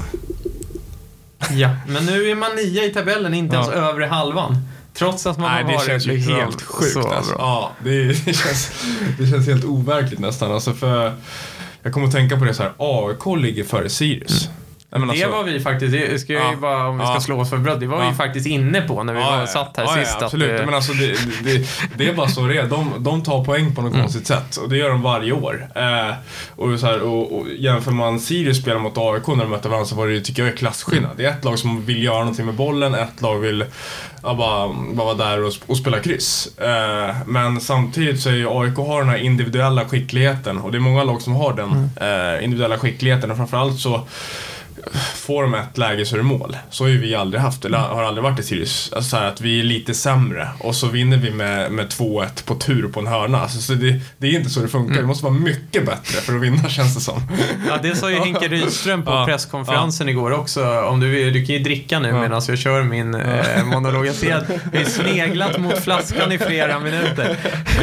Ja, men nu är man nia i tabellen, inte ja. ens övre halvan. Trots att man Nej, har varit det känns ju liksom helt sjukt alltså. Ja, det, det, känns, det känns helt overkligt nästan alltså, för jag kommer att tänka på det så här, A I K ligger före Sirius. Mm. Det alltså, var vi faktiskt, det ska ja, ju bara, om vi ska ja, slå oss för bröd, det var ja. vi faktiskt inne på när vi ja, var satt här ja, sist. Ja, absolut, att, men alltså det, det, det är bara så det är. De, de tar poäng på något mm. konstigt sätt och det gör de varje år. Eh, och, så här, och, och jämför man Sirius spelar mot A I K när de möter varandra så var det, tycker jag, är klasskillnad. Det är ett lag som vill göra någonting med bollen, ett lag vill ja, bara, bara vara där och, och spela kryss. Eh, men samtidigt så är ju A I K har den här individuella skickligheten och det är många lag som har den mm. eh, individuella skickligheten och framförallt så får de ett läge så är det mål. Så har ju vi aldrig haft, eller har aldrig varit i Sirius. Alltså så här att vi är lite sämre och så vinner vi med, med två ett på tur på en hörna. Alltså, så det, det är inte så det funkar. Mm. Det måste vara mycket bättre för att vinna, känns det som. Ja, det sa ju Henke Rydström på ja. presskonferensen ja. igår också. Om du vill, du kan ju dricka nu ja. medan jag kör min eh, monolog. Jag ser att vi är sneglat mot flaskan i flera minuter.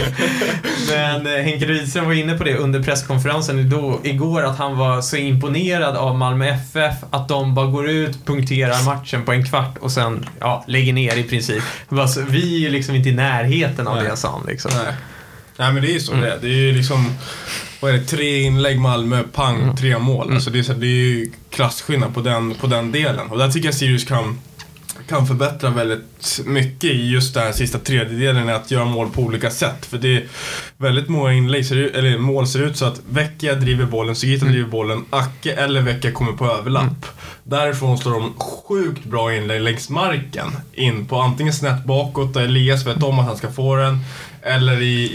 Men eh, Henke Rydström var inne på det under presskonferensen då, igår, att han var så imponerad av Malmö F F F att de bara går ut, punkterar matchen på en kvart och sen ja, lägger ner i princip. Alltså, vi är ju liksom inte i närheten av Nej. det san liksom. Nej. Nej, men det är ju så mm. det. Det är ju liksom, vad är det, tre inlägg Malmö, pang, mm. tre mål. Mm. Alltså det är, så, det är ju klasskillnad på den, på den delen. Och där tycker jag Sirius kan, kan förbättra väldigt mycket i just den här sista tredjedelen, att göra mål på olika sätt. För det är väldigt många inlägg, ser ut, eller mål ser ut så att Vecchia driver bollen, Sugita mm. driver bollen, Acke eller Vecchia kommer på överlapp. Mm. Därifrån står de sjukt bra inlägg längs marken in på antingen snett bakåt där Elias vet om att han ska få den, eller i...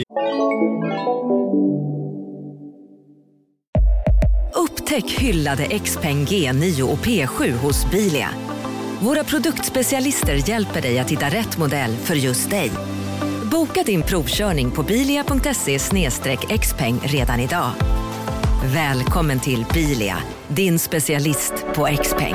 Upptäck hyllade X-Peng G nio och P sju hos Bilia. Våra produktspecialister hjälper dig att hitta rätt modell för just dig. Boka din provkörning på bilia punkt se slash xpeng redan idag. Välkommen till Bilia, din specialist på X-Peng.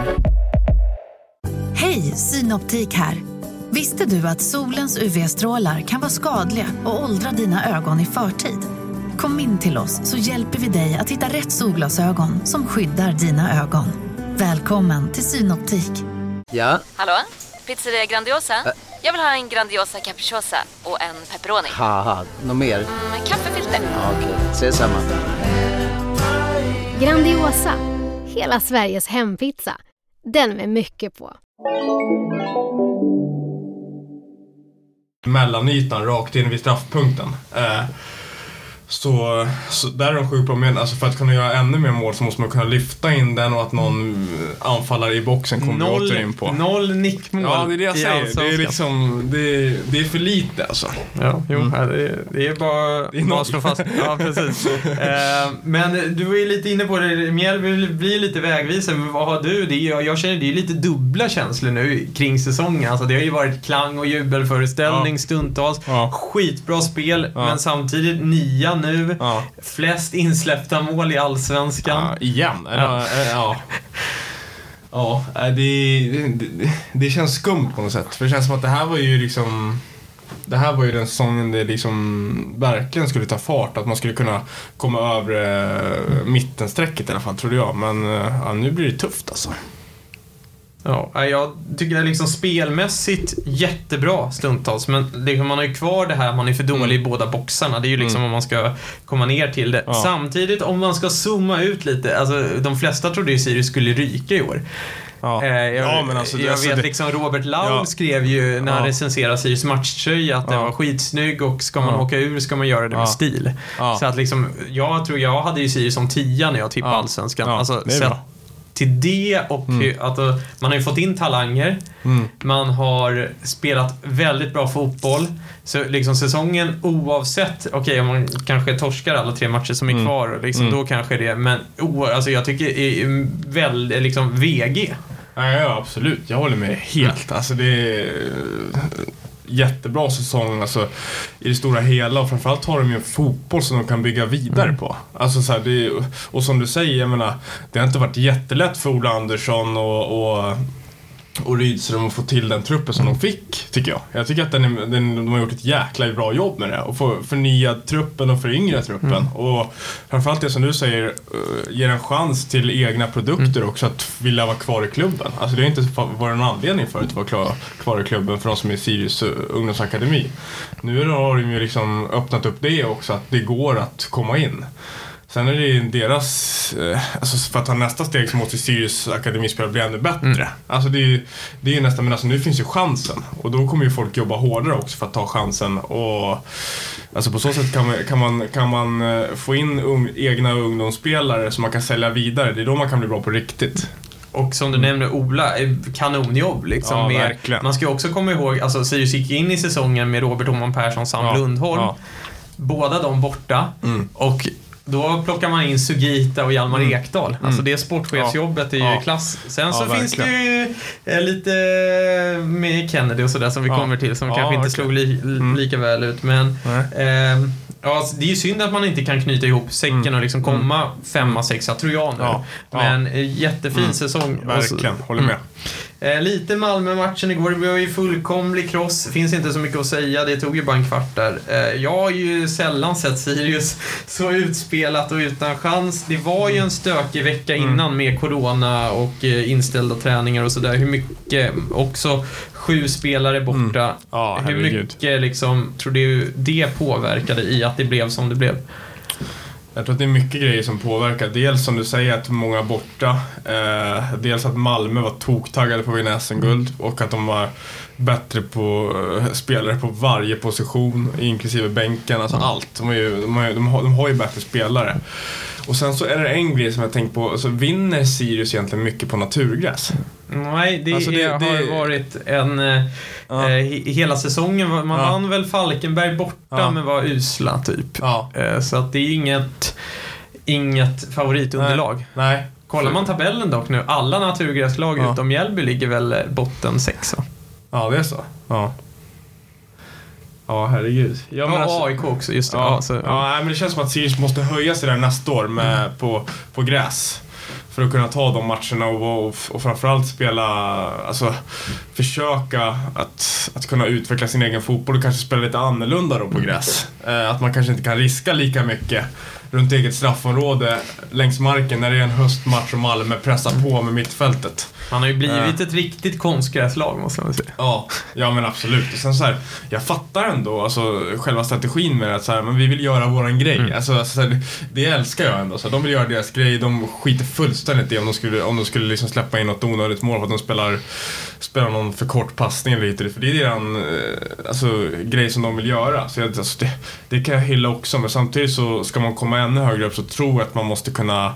Hej, Synoptik här. Visste du att solens U V-strålar kan vara skadliga och åldra dina ögon i förtid? Kom in till oss så hjälper vi dig att hitta rätt solglasögon som skyddar dina ögon. Välkommen till Synoptik. Ja? Hallå? Pizzeria Grandiosa? Ä Jag vill ha en Grandiosa capriciosa och en pepperoni. Haha, något mer? Mm, kaffefilter. Ja, okej, okay. Ses samma. Grandiosa, hela Sveriges hempizza. Den med mycket på. Mellanytan rakt in vid straffpunkten. Eh, så, så där är de sjukt bra med. Alltså för att kunna göra ännu mer mål så måste man kunna lyfta in den och att någon anfallare i boxen kommer noll, åter in på. Noll nickmål. Ja, det är det jag säger. Det är liksom, det är, det är för lite alltså. Ja, jo, mm. det, är, det är bara det är bara slå fast. Ja, precis. eh, men du var ju lite inne på det. Mjällby blir lite vägvisare. Men vad har du? Det är, jag känner det är lite dubbla känslor nu kring säsongen. Alltså det har ju varit klang och jubelföreställning ja. stundtals. Ja. Skitbra spel, ja. men samtidigt nia nu. Ja. Flest insläppta mål i Allsvenskan. Ja, igen. Ja. Ja. Ja, det, det, det känns skumt på något sätt. För det känns som att det här var ju liksom... Det här var ju den säsongen det liksom verkligen skulle ta fart. Att man skulle kunna komma över äh, mittensträcket i alla fall, tror jag. Men äh, nu blir det tufft alltså. Ja, jag tycker det är liksom spelmässigt jättebra stundtals, men liksom man har ju kvar det här, man är för dålig mm. i båda boxarna. Det är ju liksom mm. om man ska komma ner till det. Ja. Samtidigt, om man ska zooma ut lite, alltså de flesta trodde ju Sirius skulle ryka i år. Ja. Eh, jag ja, men alltså, jag alltså, vet det... liksom Robert Laul ja. skrev ju när han ja. recenserade Sirius matchtröja att ja. den var skitsnygg och ska man ja. åka ur ska man göra det med ja. stil. Ja. Så att liksom, jag tror jag hade ju Sirius som tia när jag tippade ja. Allsvenskan. Ja. Alltså, det är bra. Till det och mm. att man har ju fått in talanger. Mm. Man har spelat väldigt bra fotboll. Så liksom säsongen oavsett, okej okay, om man kanske torskar alla tre matcher som är mm. kvar liksom, mm. då kanske det, men oh, alltså jag tycker är väldigt liksom V G. Ja, ja, absolut. Jag håller med helt. Mm. Alltså det är jättebra säsong alltså, i det stora hela, och framförallt har de ju en fotboll som de kan bygga vidare mm. på. Alltså, så här, det är, och som du säger, jag menar, det har inte varit jättelätt för Ola Andersson och, och, och Rydström att få till den truppen som mm. de fick, tycker jag. Jag tycker att den, är, den, de har gjort ett jäkla bra jobb med det, och få förnya truppen och föryngra truppen. Mm. Och framförallt det som du säger, uh, ger en chans till egna produkter mm. också, att vilja vara kvar i klubben. Alltså det är inte varit en anledning för att vara klar, kvar i klubben för de som är Sirius uh, ungdomsakademi. Nu har de ju liksom öppnat upp det också, att det går att komma in. Sen är det deras, eh, alltså för att ta nästa steg så måste Sirius akademispel bli ännu bättre. Mm. Alltså det är ju det är nästan, men alltså nu finns ju chansen. Och då kommer ju folk jobba hårdare också för att ta chansen. Och alltså på så sätt kan man, kan man, kan man få in un, egna ungdomsspelare som man kan sälja vidare. Det är då man kan bli bra på riktigt. Och som du mm. nämnde, Ola, kanonjobb liksom. Ja, med, man ska ju också komma ihåg, alltså Sirius gick in i säsongen med Robert Oman Persson, Sam ja. Lundholm. Ja. Båda de borta. Mm. Och då plockar man in Sugita och Hjalmar mm. Ekdal. Alltså mm. det sportchefsjobbet är ju ja. klass. Sen ja, så verkligen. Finns det ju eh, lite med Kennedy och sådär som vi ja. kommer till, som ja, kanske inte okay. slog li- mm. lika väl ut. Men eh, ja, det är ju synd att man inte kan knyta ihop säcken mm. och liksom komma mm. femma, sexa tror jag nu. Ja. Men ja. jättefin mm. säsong. Verkligen, håller med. Eh, lite Malmö-matchen igår, det var ju fullkomlig kross. Finns inte så mycket att säga, det tog ju bara en kvart där. Eh, jag har ju sällan sett Sirius så utspelat och utan chans. Det var ju en stökig vecka innan mm. med corona och eh, inställda träningar och sådär. Hur mycket, också sju spelare borta. Mm. Ja, hur mycket liksom, tror du det påverkade i att det blev som det blev? Jag tror att det är mycket grejer som påverkar. Dels som du säger att många är borta. Eh, dels att Malmö var toktaggade på att vinna S M-guld och att de var bättre på uh, spelare på varje position, inklusive bänken, alltså mm. allt. De, är ju, de, har, de, har, de har ju bättre spelare. Och sen så är det en grej som jag tänkt på, alltså vinner Sirius egentligen mycket på naturgräs? Nej, det, alltså det, är, det har varit en ja. eh, hela säsongen, man ja. vann väl Falkenberg borta ja. men var usla typ. Ja. Eh, så att det är inget inget favoritunderlag. Nej. Nej. Kollar man tabellen dock nu, alla naturgräslag ja. utom Mjällby ligger väl botten sex. Ja, det är så. Ja. Ja, herregud. Ja, men alltså, A I K också, just det. Ja, ja, så, ja. ja, men det känns som att Sirius måste höja sig där nästa år med, mm. på, på gräs. För att kunna ta de matcherna och, och, och framförallt spela, alltså försöka att, att kunna utveckla sin egen fotboll och kanske spela lite annorlunda då på gräs. Eh, att man kanske inte kan riska lika mycket runt eget straffområde längs marken när det är en höstmatch och Malmö pressar på med mittfältet. Man har ju blivit uh. ett riktigt konstgräslag, måste man säga. Ja, ja men absolut. Och sen så här, jag fattar ändå alltså, själva strategin med att så här, men vi vill göra våran grej. Mm. Alltså, alltså, så här, det älskar jag ändå. Så här, de vill göra deras grej, de skiter fullständigt i om de skulle, om de skulle liksom släppa in något onödigt mål för att de spelar, spelar någon för kort passning eller lite. För det är deras alltså, grej som de vill göra. Så jag, alltså, det, det kan jag hylla också. Men samtidigt så ska man komma ännu högre upp så tror jag att man måste kunna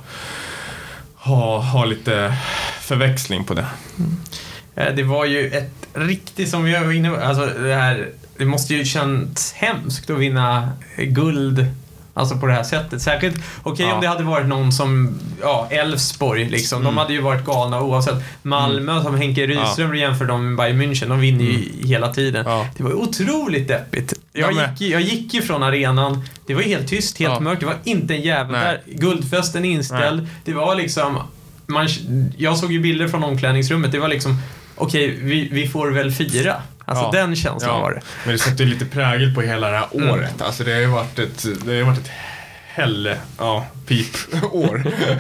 ha, ha lite förväxling på det. Mm. Det var ju ett riktigt, som vi var inne på, alltså det här, det måste ju känns hemskt att vinna guld alltså på det här sättet. Särskilt, okej okay, ja. om det hade varit någon som, ja, Elfsborg liksom, mm. de hade ju varit galna oavsett. Malmö mm. som Henke Rydström ja. jämför dem med Bayern München, de vinner ju mm. hela tiden. Ja. Det var ju otroligt deppigt. Jag gick, jag gick ju från arenan, det var ju helt tyst, helt ja. mörkt, det var inte en jävel där. Guldfesten inställd, Nej. det var liksom, man, jag såg ju bilder från omklädningsrummet, det var liksom, okej, okay, vi, vi får väl fira. Alltså ja. den känslan ja. var det. Men det sätter ju lite prägel på hela det här mm. året. Alltså det har ju varit ett, det har ju varit ett helle, ja, pip-år.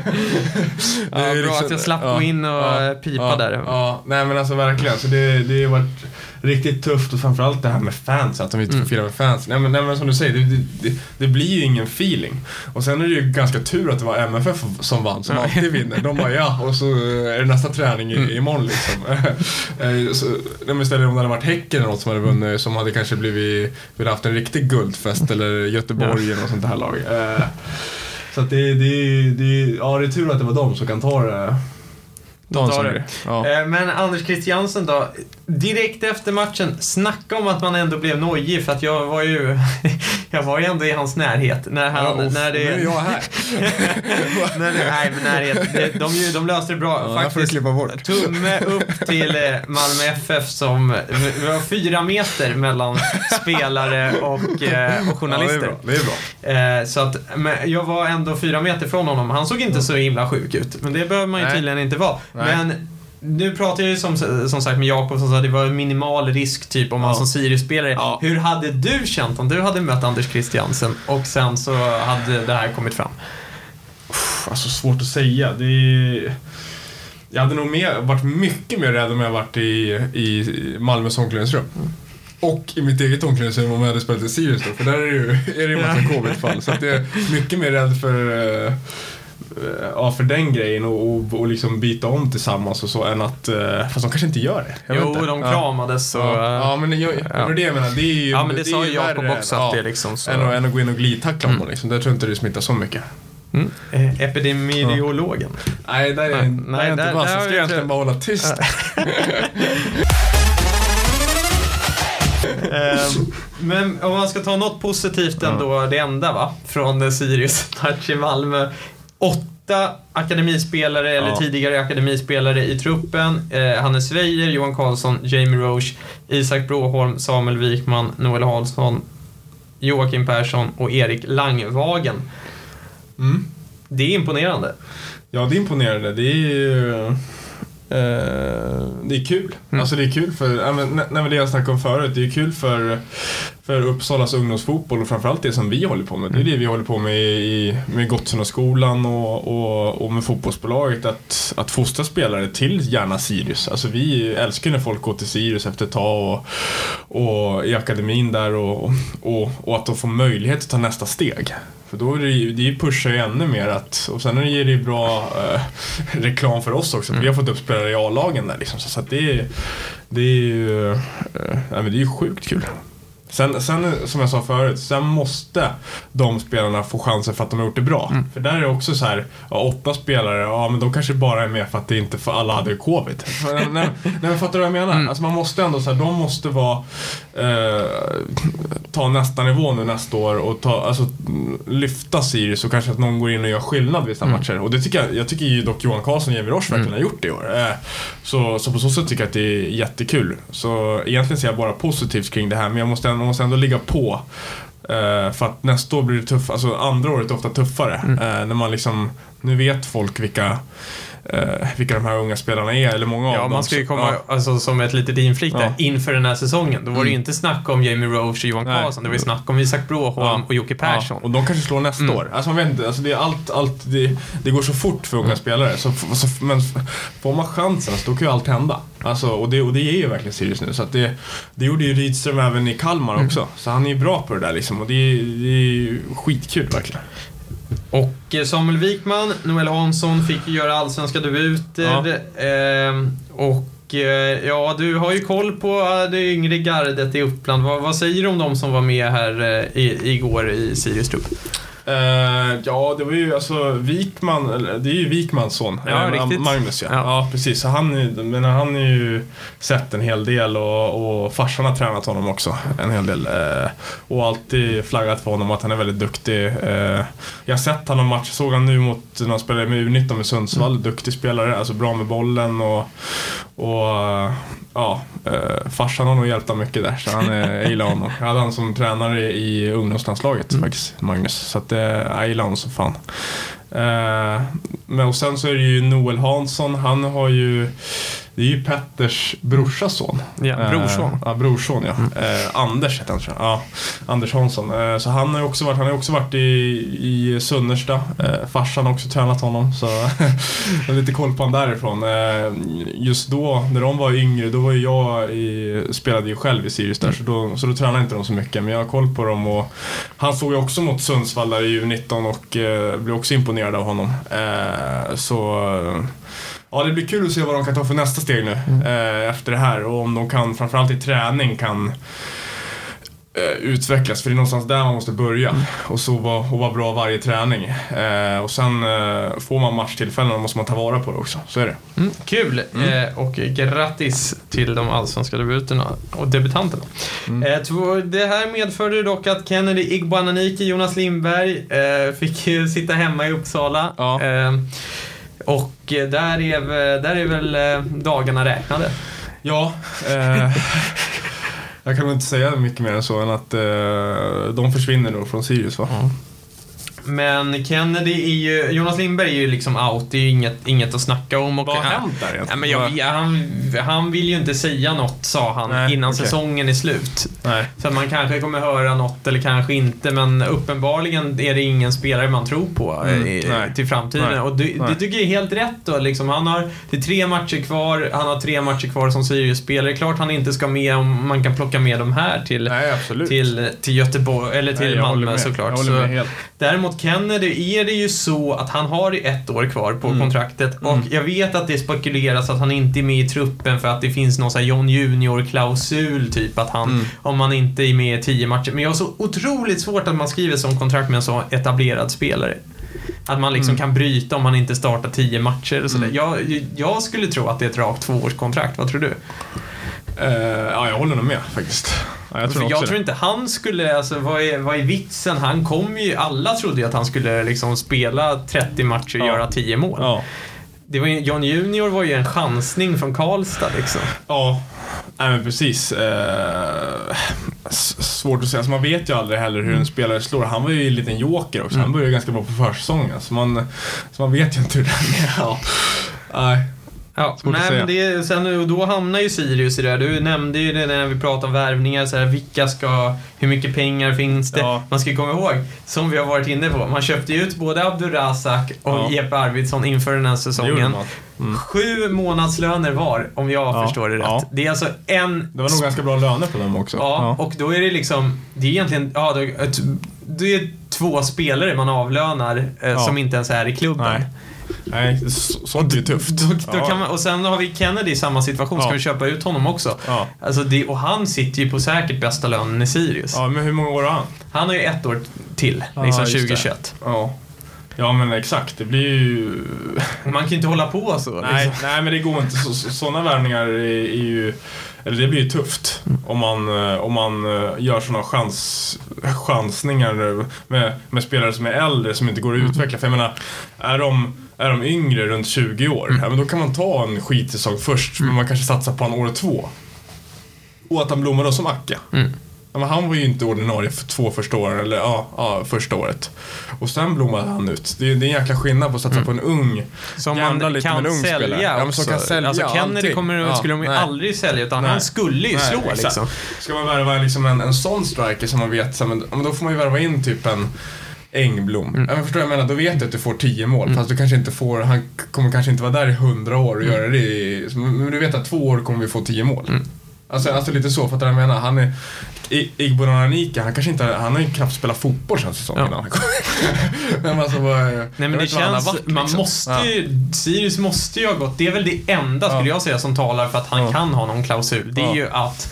Ja, bra liksom, att jag slapp ja, gå in och ja, pipa ja, där. Ja, nej men alltså verkligen. Så det, det har varit riktigt tufft och framförallt det här med fans, att de inte får mm. fira med fans. Nej men, nej men som du säger, det, det, det blir ju ingen feeling. Och sen är det ju ganska tur att det var M F F som vann, som alltid vinner. De bara ja, och så är det nästa träning i, mm. imorgon liksom. Så, nej, istället om det hade varit Häcken eller något som hade vunnit, som hade kanske blivit, vi hade haft en riktig guldfest eller Göteborg eller något sånt här lag. Så att det, det, det, ja, det är tur att det var de som kan ta det. Ta det. Ja. Men Anders Christiansen då, direkt efter matchen, snacka om att man ändå blev nojig, för att jag var ju jag var ju ändå i hans närhet när han ja, när det nu är jag här. när det, nej men närhet de, de, de löste det bra ja, faktiskt. Tumme upp till Malmö F F, som det var fyra meter mellan spelare och, och journalister. Ja, det är bra. Det är bra. Så att men jag var ändå fyra meter från honom. Han såg inte så himla sjuk ut, men det behöver man ju nej. tydligen inte vara. Nej. Men nu pratar jag ju som, som sagt med Jakob som sa att det var en minimal risk typ om man ja. som Sirius-spelare. Ja. Hur hade du känt om du hade mött Anders Christiansen och sen så hade det här kommit fram? Alltså svårt att säga. Det är... Jag hade nog mer, varit mycket mer rädd om jag varit i, i Malmös omklädningsrum. Mm. Och i mitt eget omklädningsrum om jag hade spelat i Sirius då, för där är det ju, är det ju en massa covid-fall. Så att jag är mycket mer rädd för... Ja, för den grejen och, och, och liksom byta om tillsammans och så än att, fast de kanske inte gör det. Jag jo, de kramades ja. och... Ja, men jag, ja. det jag menar, det är ju... Ja, men det, det sa ju Jakob också att ja, det är liksom så... Än att, än att gå in och glidtackla mm. liksom. Där tror jag inte det smittar så mycket. Mm. Eh, epidemiologen. Ja. Nej, där är, nej, där är inte bara så ska jag egentligen bara hålla tyst. um, men om man ska ta något positivt ändå, ja. det enda va, från Sirius match i Malmö. Åtta akademispelare ja. eller tidigare akademispelare i truppen. Eh, Hannes Weijer, Johan Karlsson, Jamie Roche, Isak Broholm, Samuel Wikman, Noel Hansson, Joakim Persson och Erik Langvagen. Mm. Det är imponerande. Ja, det är imponerande. Det är ju... Uh, det är kul. Mm. Alltså det är kul för, äh, men, när, när det jag snackade om förut, det är kul för, för Uppsalas ungdomsfotboll och framförallt det som vi håller på med. Det är det vi håller på med i, med Gottsunda-skolan och, och, och med fotbollsbolaget, att, att fostra spelare till gärna Sirius. Alltså vi älskar när folk går till Sirius efter ett tag och, och i akademin där och, och, och att de får möjlighet att ta nästa steg. För då är det, det pushar ju ännu mer att, och sen är det ju det bra eh, reklam för oss också. Mm. Vi har fått upp spelare i A-lagen där liksom, så, så att det är, det är ju eh, ja, men det är ju sjukt kul. Sen, sen som jag sa förut, sen måste de spelarna få chanser för att de har gjort det bra. Mm. För där är det också så här, ja, åtta spelare, ja men de kanske bara är med för att det inte för alla hade covid. när, när, när jag fattar vad jag menar. Mm. Alltså man måste ändå så här, de måste vara eh, ta nästa nivå nu nästa år och ta, alltså, lyfta Sirius och kanske att någon går in och gör skillnad vid vissa mm. matcher. Och det tycker jag, jag tycker ju dock Johan Karlsson och Jamie Roche verkligen mm. har gjort det i år. Eh, så, så på så sätt tycker jag att det är jättekul. Så egentligen ser jag bara positivt kring det här, men jag måste man måste ändå ligga på uh, för att nästa år blir det tufft, alltså andra året är ofta tuffare mm. uh, när man liksom, nu vet folk vilka Uh, vilka de här unga spelarna är, eller många ja, av dem. Man ska ju komma ja. alltså, som ett litet inflick där, ja. inför den här säsongen. Då var det ju mm. inte snack om Jamie Roche och Johan Karlsson. Det var ju snack om Isak Broholm ja. och Jocke Persson. Ja. Och de kanske slår nästa mm. år. Alltså man vet inte, alltså, det är allt, allt det, det går så fort för unga mm. spelare. Så, så, men får man chansen så då kan ju allt hända. Alltså, och, det, och det är ju verkligen Sirius nu. Så att det, det gjorde ju Rydström även i Kalmar mm. också. Så han är ju bra på det där liksom. Och det är, det är ju skitkul verkligen. Och Samuel Wikman, Noel Hansson fick göra allsvenska debuter. Ja. Eh, och eh, ja, du har ju koll på det yngre gardet i Uppland. Vad, vad säger du om de som var med här eh, i, igår i Sirius trupp? Uh, ja, det var ju alltså Wikman, det är ju Wikmans son, ja, uh, Magnus ja. Ja. Ja, precis. Så han, men han är ju sett en hel del och, och farsan har tränat honom också en hel del uh, och alltid flaggat för honom att han är väldigt duktig. Uh, jag har sett honom match, såg han nu mot när han spelade med U nitton med Sundsvall, mm. duktig spelare, alltså bra med bollen och och uh, ja, uh, farsan har nog hjälpt honom mycket där, så han är gillar honom. Jag hade han som tränare i ungdomslandslaget mm. faktiskt, Magnus, så att jag gillar honom så fan. Uh, men och sen så är det ju Noel Hansson, han har ju, det är ju Petters brorsas son. Ja, brorson. Uh, ja, brorson, ja. Mm. Uh, Anders heter han, tror jag. Ja, Anders Hansson. Uh, så han har ju också varit, han har också varit i, i Sunnersta. Uh, farsan har också tränat honom, så jag har lite koll på han därifrån. Uh, just då, när de var yngre, då var ju jag i, spelade ju själv i Sirius där, mm. så, då, så då tränade inte de så mycket, men jag har koll på dem. Och han såg ju också mot Sundsvall där i U nitton och uh, blev också imponerad av honom. Uh, så... Uh, Ja, det blir kul att se vad de kan ta för nästa steg nu mm. eh, efter det här, och om de kan, framförallt i träning, kan eh, utvecklas, för det är någonstans där man måste börja mm. och så vara och vara bra varje träning, eh, och sen eh, får man matchtillfällen och måste man ta vara på det också, så är det. Mm. Kul, mm. Eh, och grattis till de allsvenska debuterna och debutanterna. Mm. Eh, det här medförde dock att Kennedy Igboananike, Jonas Lindberg eh, fick sitta hemma i Uppsala. Ja. Eh, Och där är, där är väl dagarna räknade. Ja, eh, jag kan väl inte säga mycket mer än så än att eh, de försvinner då från Sirius, va? Mm. Men Kennedy är ju, Jonas Lindberg är ju liksom out, det är ju inget, inget att snacka om. Och vad har hänt där egentligen? Ja, men jag, ja, han, han vill ju inte säga något, sa han. Nej, innan okay. säsongen är slut. Nej. Så att man kanske kommer höra något eller kanske inte, men uppenbarligen är det ingen spelare man tror på mm. i, till framtiden. Nej. Och det, det tycker jag är helt rätt då. Liksom, han har det är tre matcher kvar, han har tre matcher kvar som Sirius-spelare. Klart han inte ska med, om man kan plocka med de här till, Nej, till, till Göteborg eller till Nej, Malmö såklart. Så, däremot Kennedy är det ju så att han har ett år kvar på mm. kontraktet, och mm. jag vet att det spekuleras att han inte är med i truppen för att det finns någon sån här John Junior-klausul typ, att han, mm. om man inte är med i tio matcher. Men jag har så otroligt svårt att man skriver som kontrakt med en så etablerad spelare. Att man liksom mm. kan bryta om man inte startar tio matcher och sådär. Mm. Jag, jag skulle tro att det är ett rakt tvåårskontrakt. Vad tror du? Uh, ja, jag håller nog med faktiskt. Ja, jag tror, jag tror inte han skulle, alltså vad är, vad är vitsen? Han kom ju, alla trodde ju att han skulle liksom spela trettio matcher och ja. göra tio mål. Ja. Det var ju, John Junior var ju en chansning från Karlstad liksom. Ja, nej, men precis. Eh, svårt att säga. Alltså, man vet ju aldrig heller hur en spelare slår. Han var ju en liten joker också. Mm. Han började ju ganska bra på försäsongen. Så man, så man vet ju inte hur det är. Ja. Nej. Ja, nej, men det, sen, då hamnar ju Sirius i det. Du nämnde ju det när vi pratade om värvningar, så här, vilka ska, hur mycket pengar finns det? Ja. Man ska komma ihåg, som vi har varit inne på, man köpte ut både Abdurrazak och ja. Jeppe Arvidsson inför den här säsongen. Mm. Sju månadslöner var, om jag ja. förstår det rätt. Ja. Det är alltså en... Det var nog ganska bra löner på dem också. Ja, ja. Och då är det liksom, det är egentligen, ja, det, det är två spelare man avlönar eh, ja. som inte ens är i klubben. Nej. Nej, så, sånt är ju tufft. Då, då ja. kan man, och sen har vi Kennedy i samma situation. Ska ja. vi köpa ut honom också? Ja. Alltså det, och han sitter ju på säkert bästa lönen i Sirius. Ja, men hur många år har han? Han har ju ett år till, liksom ja, tjugo tjugoett. Ja. Ja, men exakt. Det blir ju... Man kan ju inte hålla på så. Nej, liksom. nej men det går inte. Så, så, sådana värvningar är, är ju... Eller det blir ju tufft mm. om man, om man gör sådana chans, chansningar med, med spelare som är äldre som inte går att utveckla. För jag menar, är de, är de yngre runt tjugo år, mm. ja, men då kan man ta en skitsäsong först, mm. men man kanske satsar på en år två. Och att han blommar då som Acka. Mm. Ja, men han var ju inte ordinarie för två första åren, eller ja, ja, första året. Och sen blommade han ut. Det är, det är en jäkla skillnad på att satsa mm. på en ung, som man lite kan ung sälja ja, men som kan sälja. Alltså Kennedy kommer, ja, skulle de ju aldrig sälja, utan nej. han skulle ju nej, slå exakt. liksom. Ska man värva liksom en, en sån striker som man vet, så, men, men då får man ju värva in typ en Engblom. Mm. Jag förstår, jag menar, då vet du att du får tio mål, mm. fast du kanske inte får, han kommer kanske inte vara där i hundra år och mm. göra det i, men du vet att två år kommer vi få tio mål. Mm. Alltså, alltså lite så, för att jag menar, han är Igbo Nananika, han kanske inte, han har ju knappt spelat fotboll känns det som ja. innan han kom. Men alltså, vad, nej men det känns, varit, man liksom. måste ju, ja. Sirius måste ju ha gått, det är väl det enda skulle ja. jag säga som talar för att han ja. kan ha någon klausul. Det är ja. ju att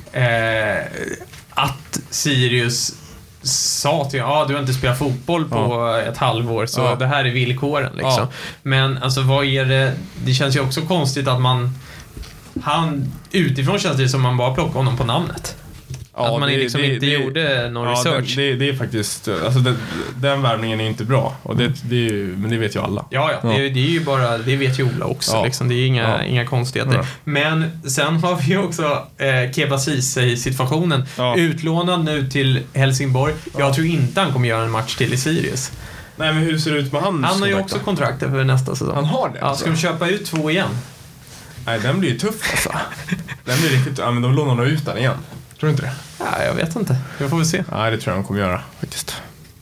eh, att Sirius sa till, ja du har inte spelat fotboll på ja. ett halvår, så ja. det här är villkoren liksom. Ja. Men alltså vad är det, det känns ju också konstigt att man han, utifrån känns det som man bara plockar honom på namnet. Ja, att man det, liksom det, inte det, gjorde någon ja, research. Det, det är faktiskt, alltså det, den värvningen är inte bra. Och det, det är ju, men det vet ju alla. Ja, ja, ja. Det, det är ju bara, det vet ju Ola också. Ja. Liksom, det är inga, ja. inga konstigheter. Ja. Men sen har vi ju också eh, Keba Ceesay-situationen. Ja. Utlånad nu till Helsingborg. Ja. Jag tror inte han kommer göra en match till i Sirius. Nej, men hur ser det ut med han? Han har ju också kontrakt för nästa säsong. Han har det? Ja, ska de köpa ut två igen? Nej, den blir ju tuff alltså. Den blir riktigt, ja, men de lånar nog ut den igen. Tror du inte det? Ja, jag vet inte. Jag får väl se. Nej, det tror jag de kommer göra faktiskt.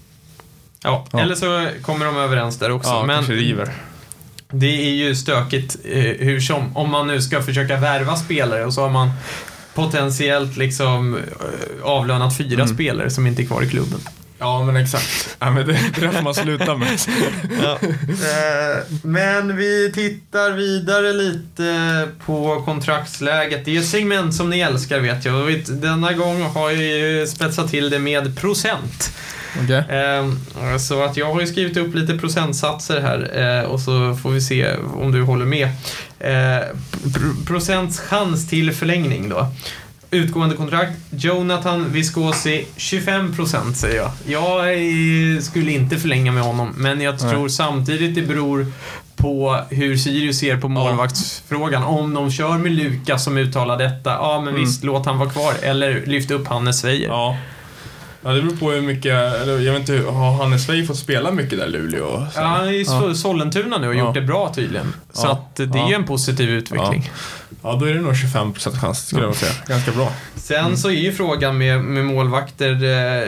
Ja, ja. Eller så kommer de överens där också. Ja, men kanske river. Det är ju stökigt eh, hur som. Om man nu ska försöka värva spelare och så har man potentiellt liksom eh, avlönat fyra mm. spelare som inte är kvar i klubben. Ja, men exakt. Ja, men det, det får man sluta med. Ja. Men vi tittar vidare lite på kontraktsläget. Det är ett segment som ni älskar, vet jag. Denna gång har jag ju spetsat till det med procent. Okay. Så att jag har ju skrivit upp lite procentsatser här och så får vi se om du håller med. Procents chans till förlängning då. Utgående kontrakt, Jonathan Viscosi, tjugofem procent säger jag. Jag skulle inte förlänga med honom, men jag tror Nej. samtidigt det beror på hur Sirius ser på målvaktsfrågan. Om de kör med Lukas som uttalar detta, ja men mm. visst, låt han vara kvar. Eller lyft upp Hannes Sveijer. Ja. Ja, det beror på hur mycket, eller jag vet inte, har Hannes Sveijer fått spela mycket där i Luleå? Så. Ja, han är i ja. Sollentuna nu och ja. gjort det bra tydligen. Så ja. att det är ju en positiv utveckling. Ja. Ja, då är det nog tjugofem procent chans, skulle jag säga. Ganska bra. Sen mm. så är ju frågan med, med målvakter eh,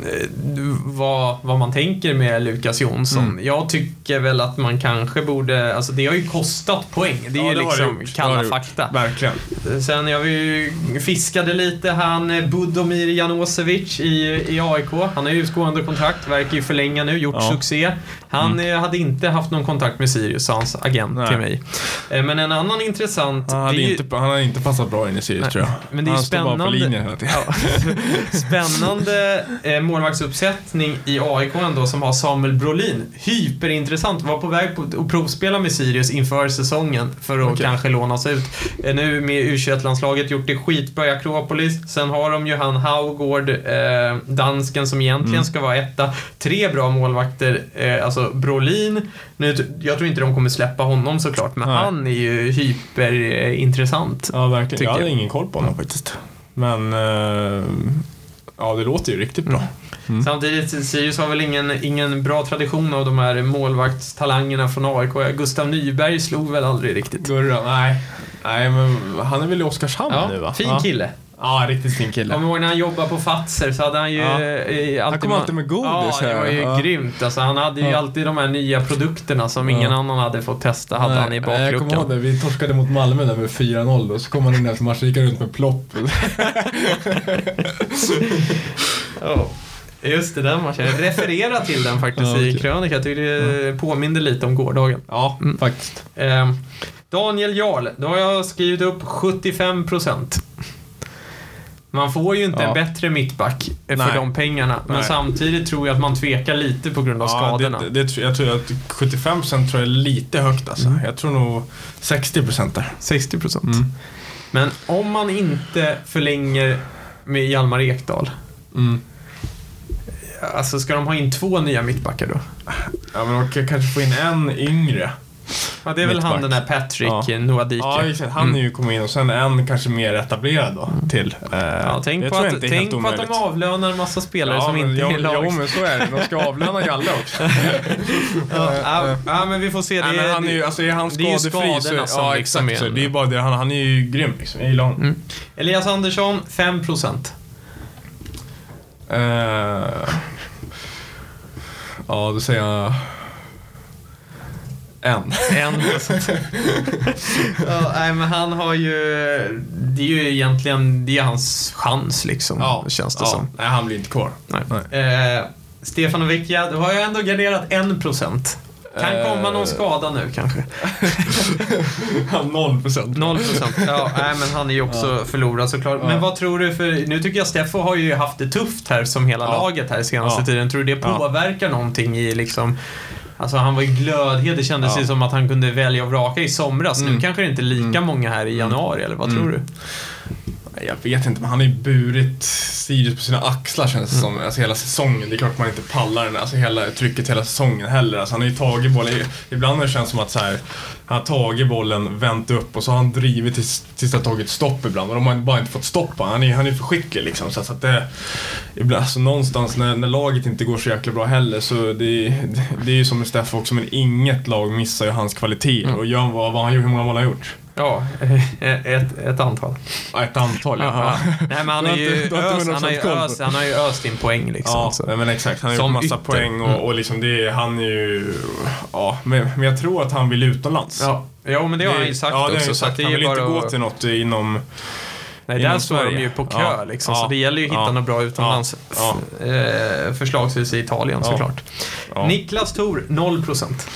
vad, vad man tänker med Lukas Jonsson. Mm. Jag tycker väl att man kanske borde, alltså det har ju kostat poäng. Det är ja, ju det liksom kalla fakta. Verkligen. Sen jag ju fiskade lite han Budomir Janosevic i, i A I K. Han är ju utgående kontrakt, verkar ju förlänga nu, gjort ja. succé. Han mm. hade inte haft någon kontakt med Sirius, hans agent Nej. till mig. Men en annan intressant... Han hade, ju... inte, han hade inte passat bra in i Sirius, Nej. tror jag. Men det är han spännande, bara på linjen hela tiden. Ja. Spännande eh, målvaktsuppsättning i A I K ändå, som har Samuel Brolin. Hyperintressant. Var på väg på att provspela med Sirius inför säsongen för att okay. kanske lånas ut. Eh, nu med U tjugoett-landslaget gjort det skitbra i Akropolis. Sen har de ju han Haugård, eh, dansken som egentligen mm. ska vara etta. Tre bra målvakter. Eh, alltså Brolin. Nu, jag tror inte de kommer släppa honom såklart, men Nej. han är ju hyperintressant. Ja, verkligen. Jag hade ingen koll på honom faktiskt. Men... Eh... Ja, det låter ju riktigt bra. Mm. Samtidigt, Sirius har väl ingen, ingen bra tradition av de här målvaktstalangerna från A I K. Gustav Nyberg slog väl aldrig riktigt. Gurra, nej. Nej, men han är väl i Oskarshamn ja, nu, va? Fin kille. Ja, riktigt fin kille. Om ihåg när han jobbade på Fatser så hade han ju ja. eh, alltid han kom alltid med godis. Ja, det var ju ja. grymt. Alltså, han hade ju ja. alltid de här nya produkterna som ingen ja. annan hade fått testa. Hade Nej, han i bakluckan. Jag kommer ihåg det. Vi torskade mot Malmö där med fyra noll och så kom han in efter matchen, gick runt med plopp. ja. Just det, den matchen. Jag refererar till den faktiskt ja, okay. i krönika. Jag tycker det ja. påminner lite om gårdagen. Ja, mm. faktiskt. Eh, Daniel Jarl, då har jag skrivit upp sjuttiofem procent. Man får ju inte ja. en bättre mittback för Nej. de pengarna. Men Nej. samtidigt tror jag att man tvekar lite på grund av ja, skadorna. Det, det, jag tror att sjuttiofem procent tror jag är lite högt alltså. Mm. Jag tror nog sextio procent där. sextio procent. Mm. Men om man inte förlänger med Hjalmar Ekdal. Mm. Alltså ska de ha in två nya mittbackar då? Ja, men de kan kanske få in en yngre. Ja, det är väl mittback. Han den där Patrick ja. Noadike. Ja, exakt. Han är ju kommit in och sen en kanske mer etablerad då till. Eh, ja, tänk på att, tänk på att de avlönar en massa spelare ja, som inte är i lag. Ja, men så är det. De ska avlöna Jalle också. ja, ja, ja, men vi får se. Det, ja, men han är ju, alltså är han skadefri så, ja, liksom exakt. Så det är bara det. Han, han är ju grym liksom. Jag gillar honom. Mm. Elias Andersson, fem procent. Eh... Ja, då säger jag en. En procent. ja, nej, men han har ju... Det är ju egentligen det är hans chans, liksom. Ja, känns det ja. som. Nej, han blir inte kvar. Nej. Nej. Eh, Stefan och Vicka, då har jag ändå garderat en procent. Kan komma någon skada nu, kanske. Noll procent. Noll procent. Ja, nej, men han är ju också ja. förlorad såklart. Ja. Men vad tror du, för nu tycker jag Steffo har ju haft det tufft här som hela ja. laget här senaste ja. tiden. Tror du det påverkar ja. någonting i liksom... Alltså han var ju glödhet. Det kändes ja. som att han kunde välja och vraka i somras. Mm. Nu kanske det inte är lika mm. många här i januari, eller vad mm. tror du? Jag vet inte, men han har ju burit Sirius på sina axlar, känns det mm. som. Alltså hela säsongen, det är klart man inte pallar den. Alltså hela trycket hela säsongen heller. Alltså han har ju tagit bollen. Ibland har det känns som att så här, han har tagit bollen, vänt upp och så har han drivit tills, tills det har tagit stopp ibland. Och de har bara inte fått stoppa. Han är, han är för skicklig liksom. Så att det, ibland, alltså någonstans när, när laget inte går så jäkla bra heller, så det, det, det är ju som med Steffo också, men inget lag missar ju hans kvalitet. Mm. Och gör vad, vad han gjort, hur många mål han har gjort. Ja, ett, ett antal. Ja, ett antal, ja. ja. Nej, men han är ju öst, han har ju öst, han har ju öst in poäng liksom. Ja, så. Men exakt, han har gjort massa ytter. poäng och, och liksom det, han är ju, ja, men, men jag tror att han vill utomlands. Ja, ja men det har han ju sagt ja, också. Så sagt. att han vill inte gå till något inom... Nej, där står de ju på kö ja, liksom, ja, så det gäller ju att hitta ja, något bra utomlands. Ja, ja. Eh, förslagsvis i Italien ja, såklart. Ja. Niklas Thor, noll procent.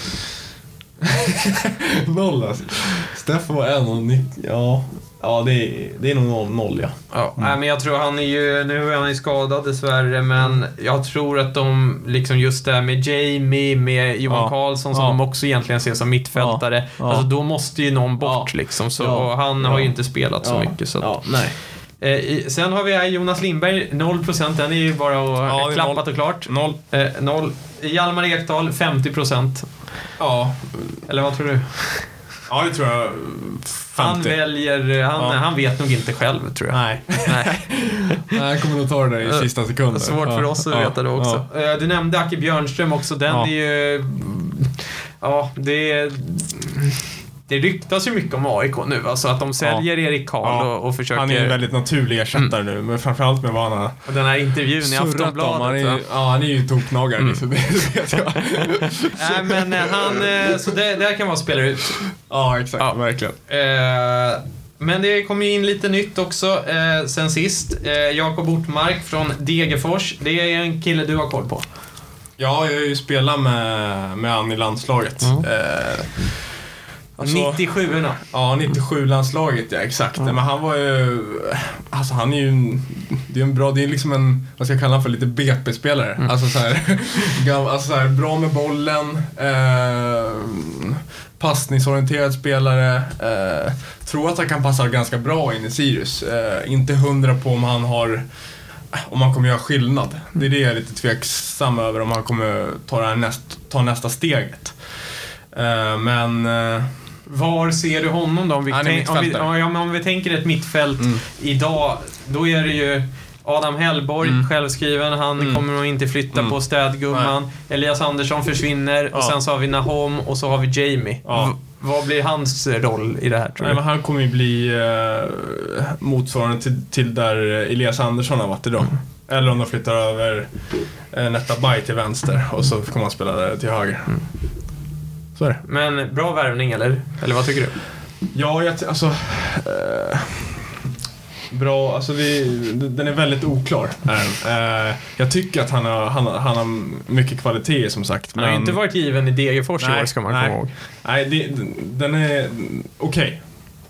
Noll alltså. Steffo var en och nittio. Ja, ja det, är, det är nog noll, noll ja. ja mm. Nej, men jag tror han är ju, nu är han ju skadad dessvärre, men jag tror att de liksom just där med Jamie, med Johan ja, Karlsson som ja. de också egentligen ser som mittfältare. Ja, ja. Alltså då måste ju någon bort ja, liksom, så ja, han ja. har ju inte spelat så ja, mycket så att, ja, nej. Eh, sen har vi här Jonas Lindberg, noll procent. Den är ju bara att, ja, klappat noll. och klart. Noll. Eh, noll. Hjalmar Ekdal, femtio procent. Ja. Eller vad tror du? Ja, det tror jag. femtio. Han väljer, han, ja. han vet nog inte själv, tror jag. Nej. Nej. Jag kommer nog ta det där i sista sekunden. Svårt för oss att ja. veta det också. Ja. Du nämnde Aki Björnström också. Den ja. är ju... Ja, det är... Det ryktas ju mycket om A I K nu, alltså att de säljer ja. Erik Karl ja. och, och försöker... Han är en väldigt naturlig ersättare mm. nu, men framförallt med vad han har... Den här intervjun i Aftonbladet. Han är, ja, han är ju toknagare, mm. så det vet jag. Nej, men han... Så det, det här kan vara spela ut. Ja, exakt, ja. verkligen. Eh, men det kommer ju in lite nytt också eh, sen sist. Eh, Jakob Ortmark från Degerfors. Det är en kille du har koll på. Ja, jag har ju spelat med, med han i landslaget. Mm. Eh, Alltså, nittiosjuorna. Ja, nittiosju-landslaget, ja, exakt. Mm. Men han var ju... Alltså han är ju... Det är en bra... Det är liksom en... Vad ska jag kalla för? Lite B P-spelare. Mm. Alltså så här... alltså så här, bra med bollen. Eh, passningsorienterad spelare. Eh, tror att han kan passa ganska bra in i Sirius. Eh, inte hundra på om han har... Om han kommer göra skillnad. Det är det jag är lite tveksam över. Om han kommer ta, det här näst, ta nästa steget. Eh, men... Eh, Var ser du honom då? Om vi, han är tänk, om vi, ja, men om vi tänker ett mittfält mm. idag, då är det ju Adam Hellborg, Mm. självskriven. Han Mm. kommer nog inte flytta Mm. på städgumman. Nej. Elias Andersson försvinner. Ja. Och sen så har vi Nahom och så har vi Jamie. Ja. V- vad blir hans roll i det här, tror Nej, du? men han kommer ju bli eh, motsvarande till, till där Elias Andersson har varit idag. Eller om de flyttar över eh, Netta Bay till vänster och så kommer han spela där till höger. Mm. Så är det. Men bra värvning, eller? Eller vad tycker du? Ja, jag, alltså... Eh, bra, alltså det, den är väldigt oklar. Är eh, jag tycker att han har, han, han har mycket kvalitet, som sagt. Han har ju inte varit given i Degerfors i år, ska man komma nej. ihåg. Nej, det, den är okej.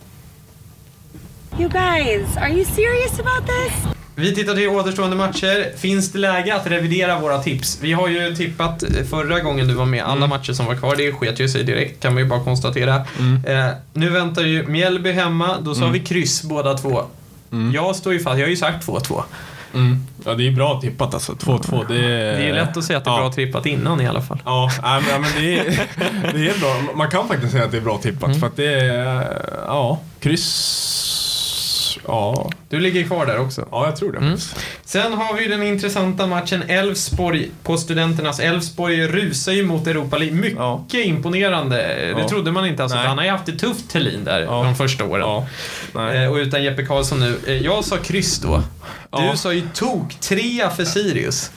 You guys, are you serious about this? Vi tittar till återstående matcher. Finns det läge att revidera våra tips? Vi har ju tippat förra gången du var med alla Mm. matcher som var kvar. Det sket ju sig direkt, kan man ju bara konstatera. Mm. Eh, nu väntar ju Mjällby hemma. Då sa Mm. vi kryss båda två. Mm. Jag står ju fast, jag har ju sagt två två. Mm. Ja, det är bra tippat alltså. två två. Det är, Det är ju lätt att säga att det är ja. bra tippat innan i alla fall. Ja, nej, men, men det, är, det är bra. Man kan faktiskt säga att det är bra tippat. Mm. För att det är, ja, kryss. Ja. Du ligger kvar där också. Ja, jag tror det. Mm. Sen har vi den intressanta matchen Elfsborg på Studenternas. Elfsborg rusar ju mot Europa League. Mycket Ja. imponerande. Det Ja. trodde man inte. Alltså, Nej. han har ju haft det tufft, Thelin, där Ja. de första åren. Ja. Nej. Eh, och utan Jeppe Karlsson nu. Eh, jag sa kryss då. Du Ja. sa ju tok trea för Sirius.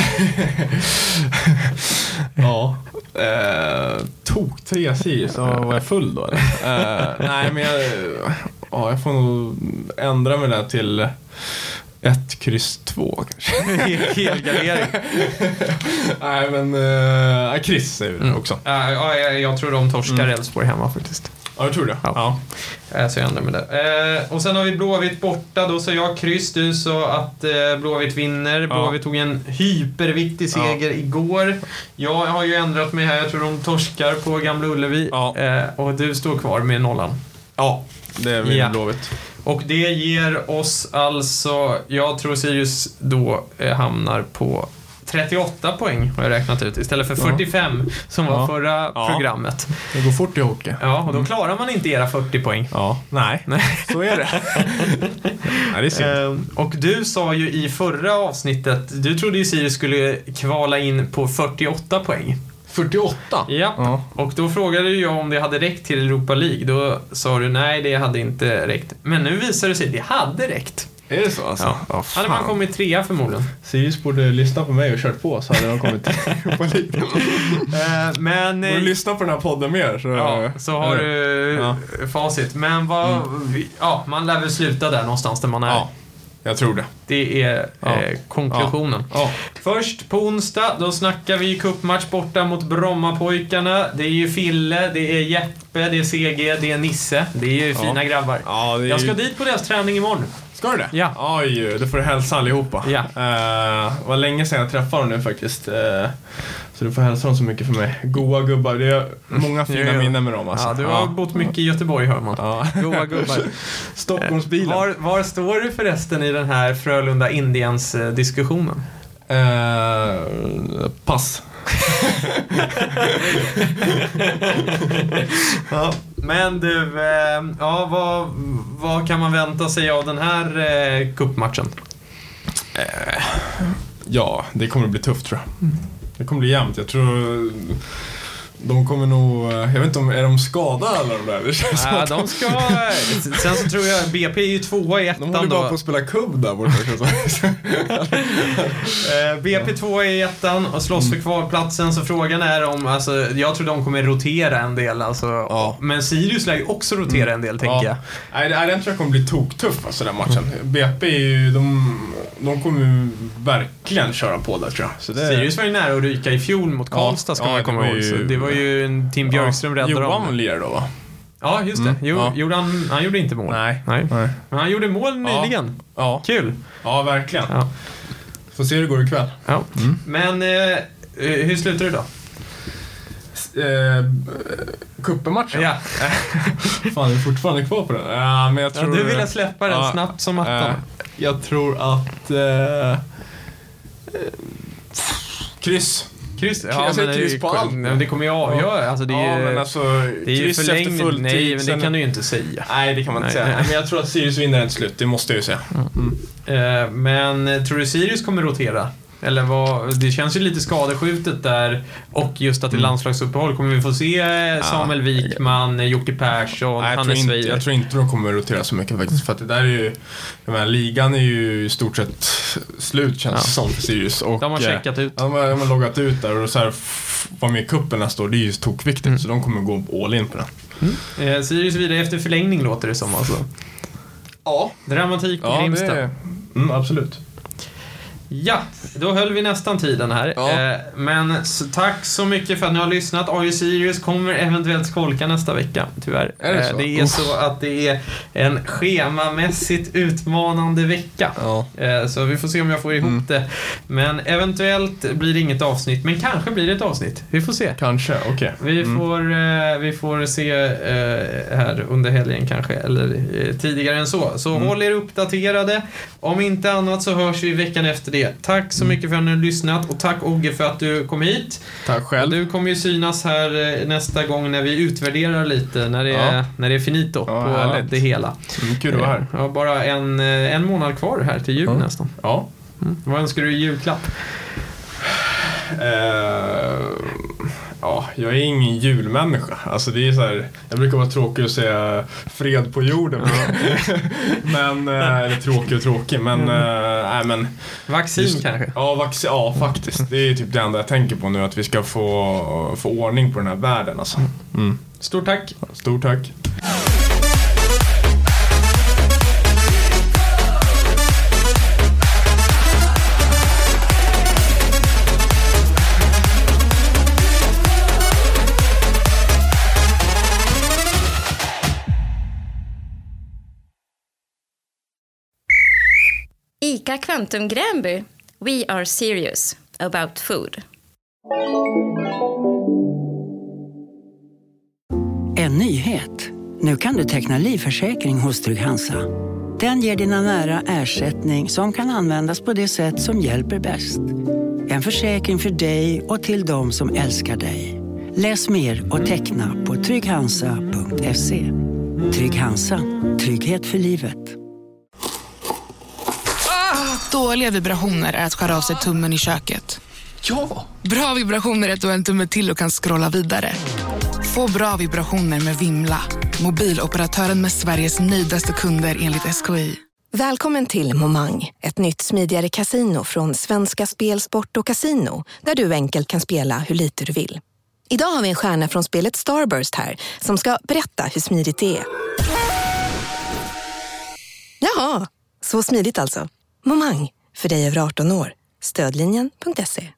Ja. Eh, tok tre Sirius. Så var jag full då? Eller? Eh, nej, men jag, ja, jag får nog ändra mig där till ett kryss två kanske. Helgardering. Nej, men äh, kryss säger vi Mm. också. Ja, ja, jag, jag tror de torskar Mm. Elfsborg hemma faktiskt. Ja, jag tror det. Ja. Ja. Eh, Så jag ändrar med det. Eh, och sen har vi Blåvitt borta. Då sa jag kryss. Du sa att eh, Blåvitt vinner. Blåvitt tog en hyperviktig seger Ja. igår. Jag har ju ändrat mig här. Jag tror de torskar på Gamla Ullevi. Ja. Eh, och du står kvar med nollan. Ja, det är vi Ja. Blåvitt. Och det ger oss alltså... Jag tror Sirius då eh, hamnar på trettioåtta poäng, har jag räknat ut. Istället för fyrtiofem som var Ja. förra Ja. programmet. Det går fort i hockey. Ja, och då klarar man inte era fyrtio poäng. Ja, nej. Nej. Så är det. Nej, det är synd. Ehm, och du sa ju i förra avsnittet, du trodde ju Sirius skulle kvala in på fyrtioåtta poäng. fyrtioåtta? Ja. Ja. Och då frågade ju jag om det hade räckt till Europa League. Då sa du nej, det hade inte räckt. Men nu visar det sig att det hade räckt. Är det så alltså? Ja. Ja, Hade man kommit trea förmodligen. Sirius borde lyssna på mig och kört på, så hade de kommit på lite. Ehm, men... Borde lyssna på den här podden mer. Så, Ja, så har du Ja. facit. Men vad... Ja, man lär väl sluta där någonstans där man är. Ja, jag tror det. Det är Ja. eh, konklusionen. Ja. Först på onsdag, då snackar vi cupmatch borta mot Brommapojkarna. Det är ju Fille, det är Jeppe, det är C G, det är Nisse. Det är ju Ja. fina grabbar. Ja, det är Jag ska ju... dit på deras träning imorgon. Ska du det? Ja. Oj, det får du hälsa allihopa. Ja. Uh, var länge sedan jag träffade dem nu faktiskt. Uh, så du får hälsa dem så mycket för mig. Goa gubbar, det är många fina Ja, ja. minnen med dem alltså. Ja, du har bott mycket i Göteborg, hör man. Ja. Goa gubbar. Stockholmsbilen. Var, var står du förresten i den här Frölunda Indians eh, diskussionen? Uh, pass. Ja, men du, eh, ja, vad, vad kan man vänta sig av den här eh, cupmatchen? Uh, ja, det kommer bli tufft tror jag. Det kommer bli jämnt. Jag tror de kommer nog, jag vet inte om, är de skadade alla de där? Det känns som Ja, att de ska... Sen så tror jag B P är ju tvåa i ettan de håller bara då. på att spela kubb där borta. Eh, B P tvåa i ettan och slåss för kvalplatsen, så frågan är om, alltså, jag tror de kommer rotera en del, alltså, Ja. men Sirius lär ju också rotera en del, tänker Ja. jag. Nej, det- den tror jag kommer bli toktuff alltså, den matchen. B P är ju, de, de kommer ju verkligen köra på där tror jag. Så det, Sirius var ju nära att ryka i fjol mot Ja. Karlstad, ska Ja, man det komma var ihåg. ju- Så det var ju en Tim Björkström räddade dem. Johan lirar då va? Ja, just det. Mm. Jo, Ja. gjorde han, han gjorde inte mål. Nej. Nej. Nej. Men han gjorde mål nyligen. Ja. Kul. Ja, verkligen. Ja. Får se hur det går ikväll. Ja. Mm. Men eh, hur slutar det då? Eh, Kuppematchen? Ja. Fan, är fortfarande kvar på den? Ja, men jag Ja, tror... du ville släppa den Ja. snabbt som attan. Eh, jag tror att... Eh, kryss. Kryss, ja, jag säger men kryss det, på allt. Men det kommer ju avgöra. Alltså, det är, ja, men alltså, det är kryss förlängd, efter full nej, tid. men det kan du ju inte säga. Nej, det kan man inte nej, säga. nej. Men jag tror att Sirius vinner ett slut, det måste jag ju säga. Mm. Mm. Uh, men tror du Sirius kommer rotera? Eller vad, det känns ju lite skadeskjutet där. Och just att i landslagsuppehåll kommer vi få se Samuel Wikman, Jocke Persson, Nej, jag, Hannes tror inte, Weijer. jag tror inte de kommer rotera så mycket faktiskt. För att det där är ju, jag menar, ligan är ju i stort sett slut, känns det som för Sirius. Och de har checkat ut. De har, de har loggat ut där och så här, vad med kuppen nästa år, det är ju tokviktigt. Mm. Så de kommer gå all in på det. Mm. Eh, Sirius vidare efter förlängning låter det som alltså. Ja. Dramatik på ja, Grimsta. Det är, mm, absolut. Ja, då höll vi nästan tiden här. Ja. Eh, men så, tack så mycket för att ni har lyssnat. Are You Serious kommer eventuellt skolka nästa vecka, tyvärr. Är det så? Eh, det är Uff. så att det är en schemamässigt utmanande vecka. Ja. Eh, så vi får se om jag får ihop mm. det. Men eventuellt blir det inget avsnitt. Men kanske blir det ett avsnitt. Vi får se. Kanske, okej. Okay. Vi, mm. får, eh, vi får se eh, här under helgen kanske. Eller eh, tidigare än så. Så mm. håll er uppdaterade. Om inte annat så hörs vi veckan efter det. Tack så mycket för att ni har lyssnat. Och tack Ogge för att du kom hit. Tack själv. Och du kommer ju synas här eh, nästa gång när vi utvärderar lite. När det, ja. är, när det är finito ja, på härligt. Det hela. Mm, kul att vara här. Ja, bara en, en månad kvar här till jul mm. nästan. Ja. Mm. Vad önskar du i julklapp? Uh, ja, jag är ingen julmänniska. Alltså det är så här, jag brukar vara tråkig att säga fred på jorden. men eller tråkig och tråkig, men nej uh, men vaccin just, kanske. Ja, vaccin, ja faktiskt. Det är typ det enda jag tänker på nu, att vi ska få få ordning på den här världen alltså. Mm. Stort tack. Stort tack. ICA Kvantum Gränby. We are serious about food. En nyhet. Nu kan du teckna livförsäkring hos Trygg-Hansa. Den ger dina nära ersättning som kan användas på det sätt som hjälper bäst. En försäkring för dig och till de som älskar dig. Läs mer och teckna på trygg hansa punkt se. Trygg-Hansa. Trygghet för livet. Dåliga vibrationer är att skära av sig tummen i köket. Ja! Bra vibrationer är att du har en tumme till och kan scrolla vidare. Få bra vibrationer med Vimla. Mobiloperatören med Sveriges nöjdaste kunder enligt S K I. Välkommen till Momang, ett nytt smidigare casino från Svenska Spel, Sport och Casino, där du enkelt kan spela hur lite du vill. Idag har vi en stjärna från spelet Starburst här som ska berätta hur smidigt det är. Jaha, så smidigt alltså. Momang, för dig över arton år. Stödlinjen punkt se.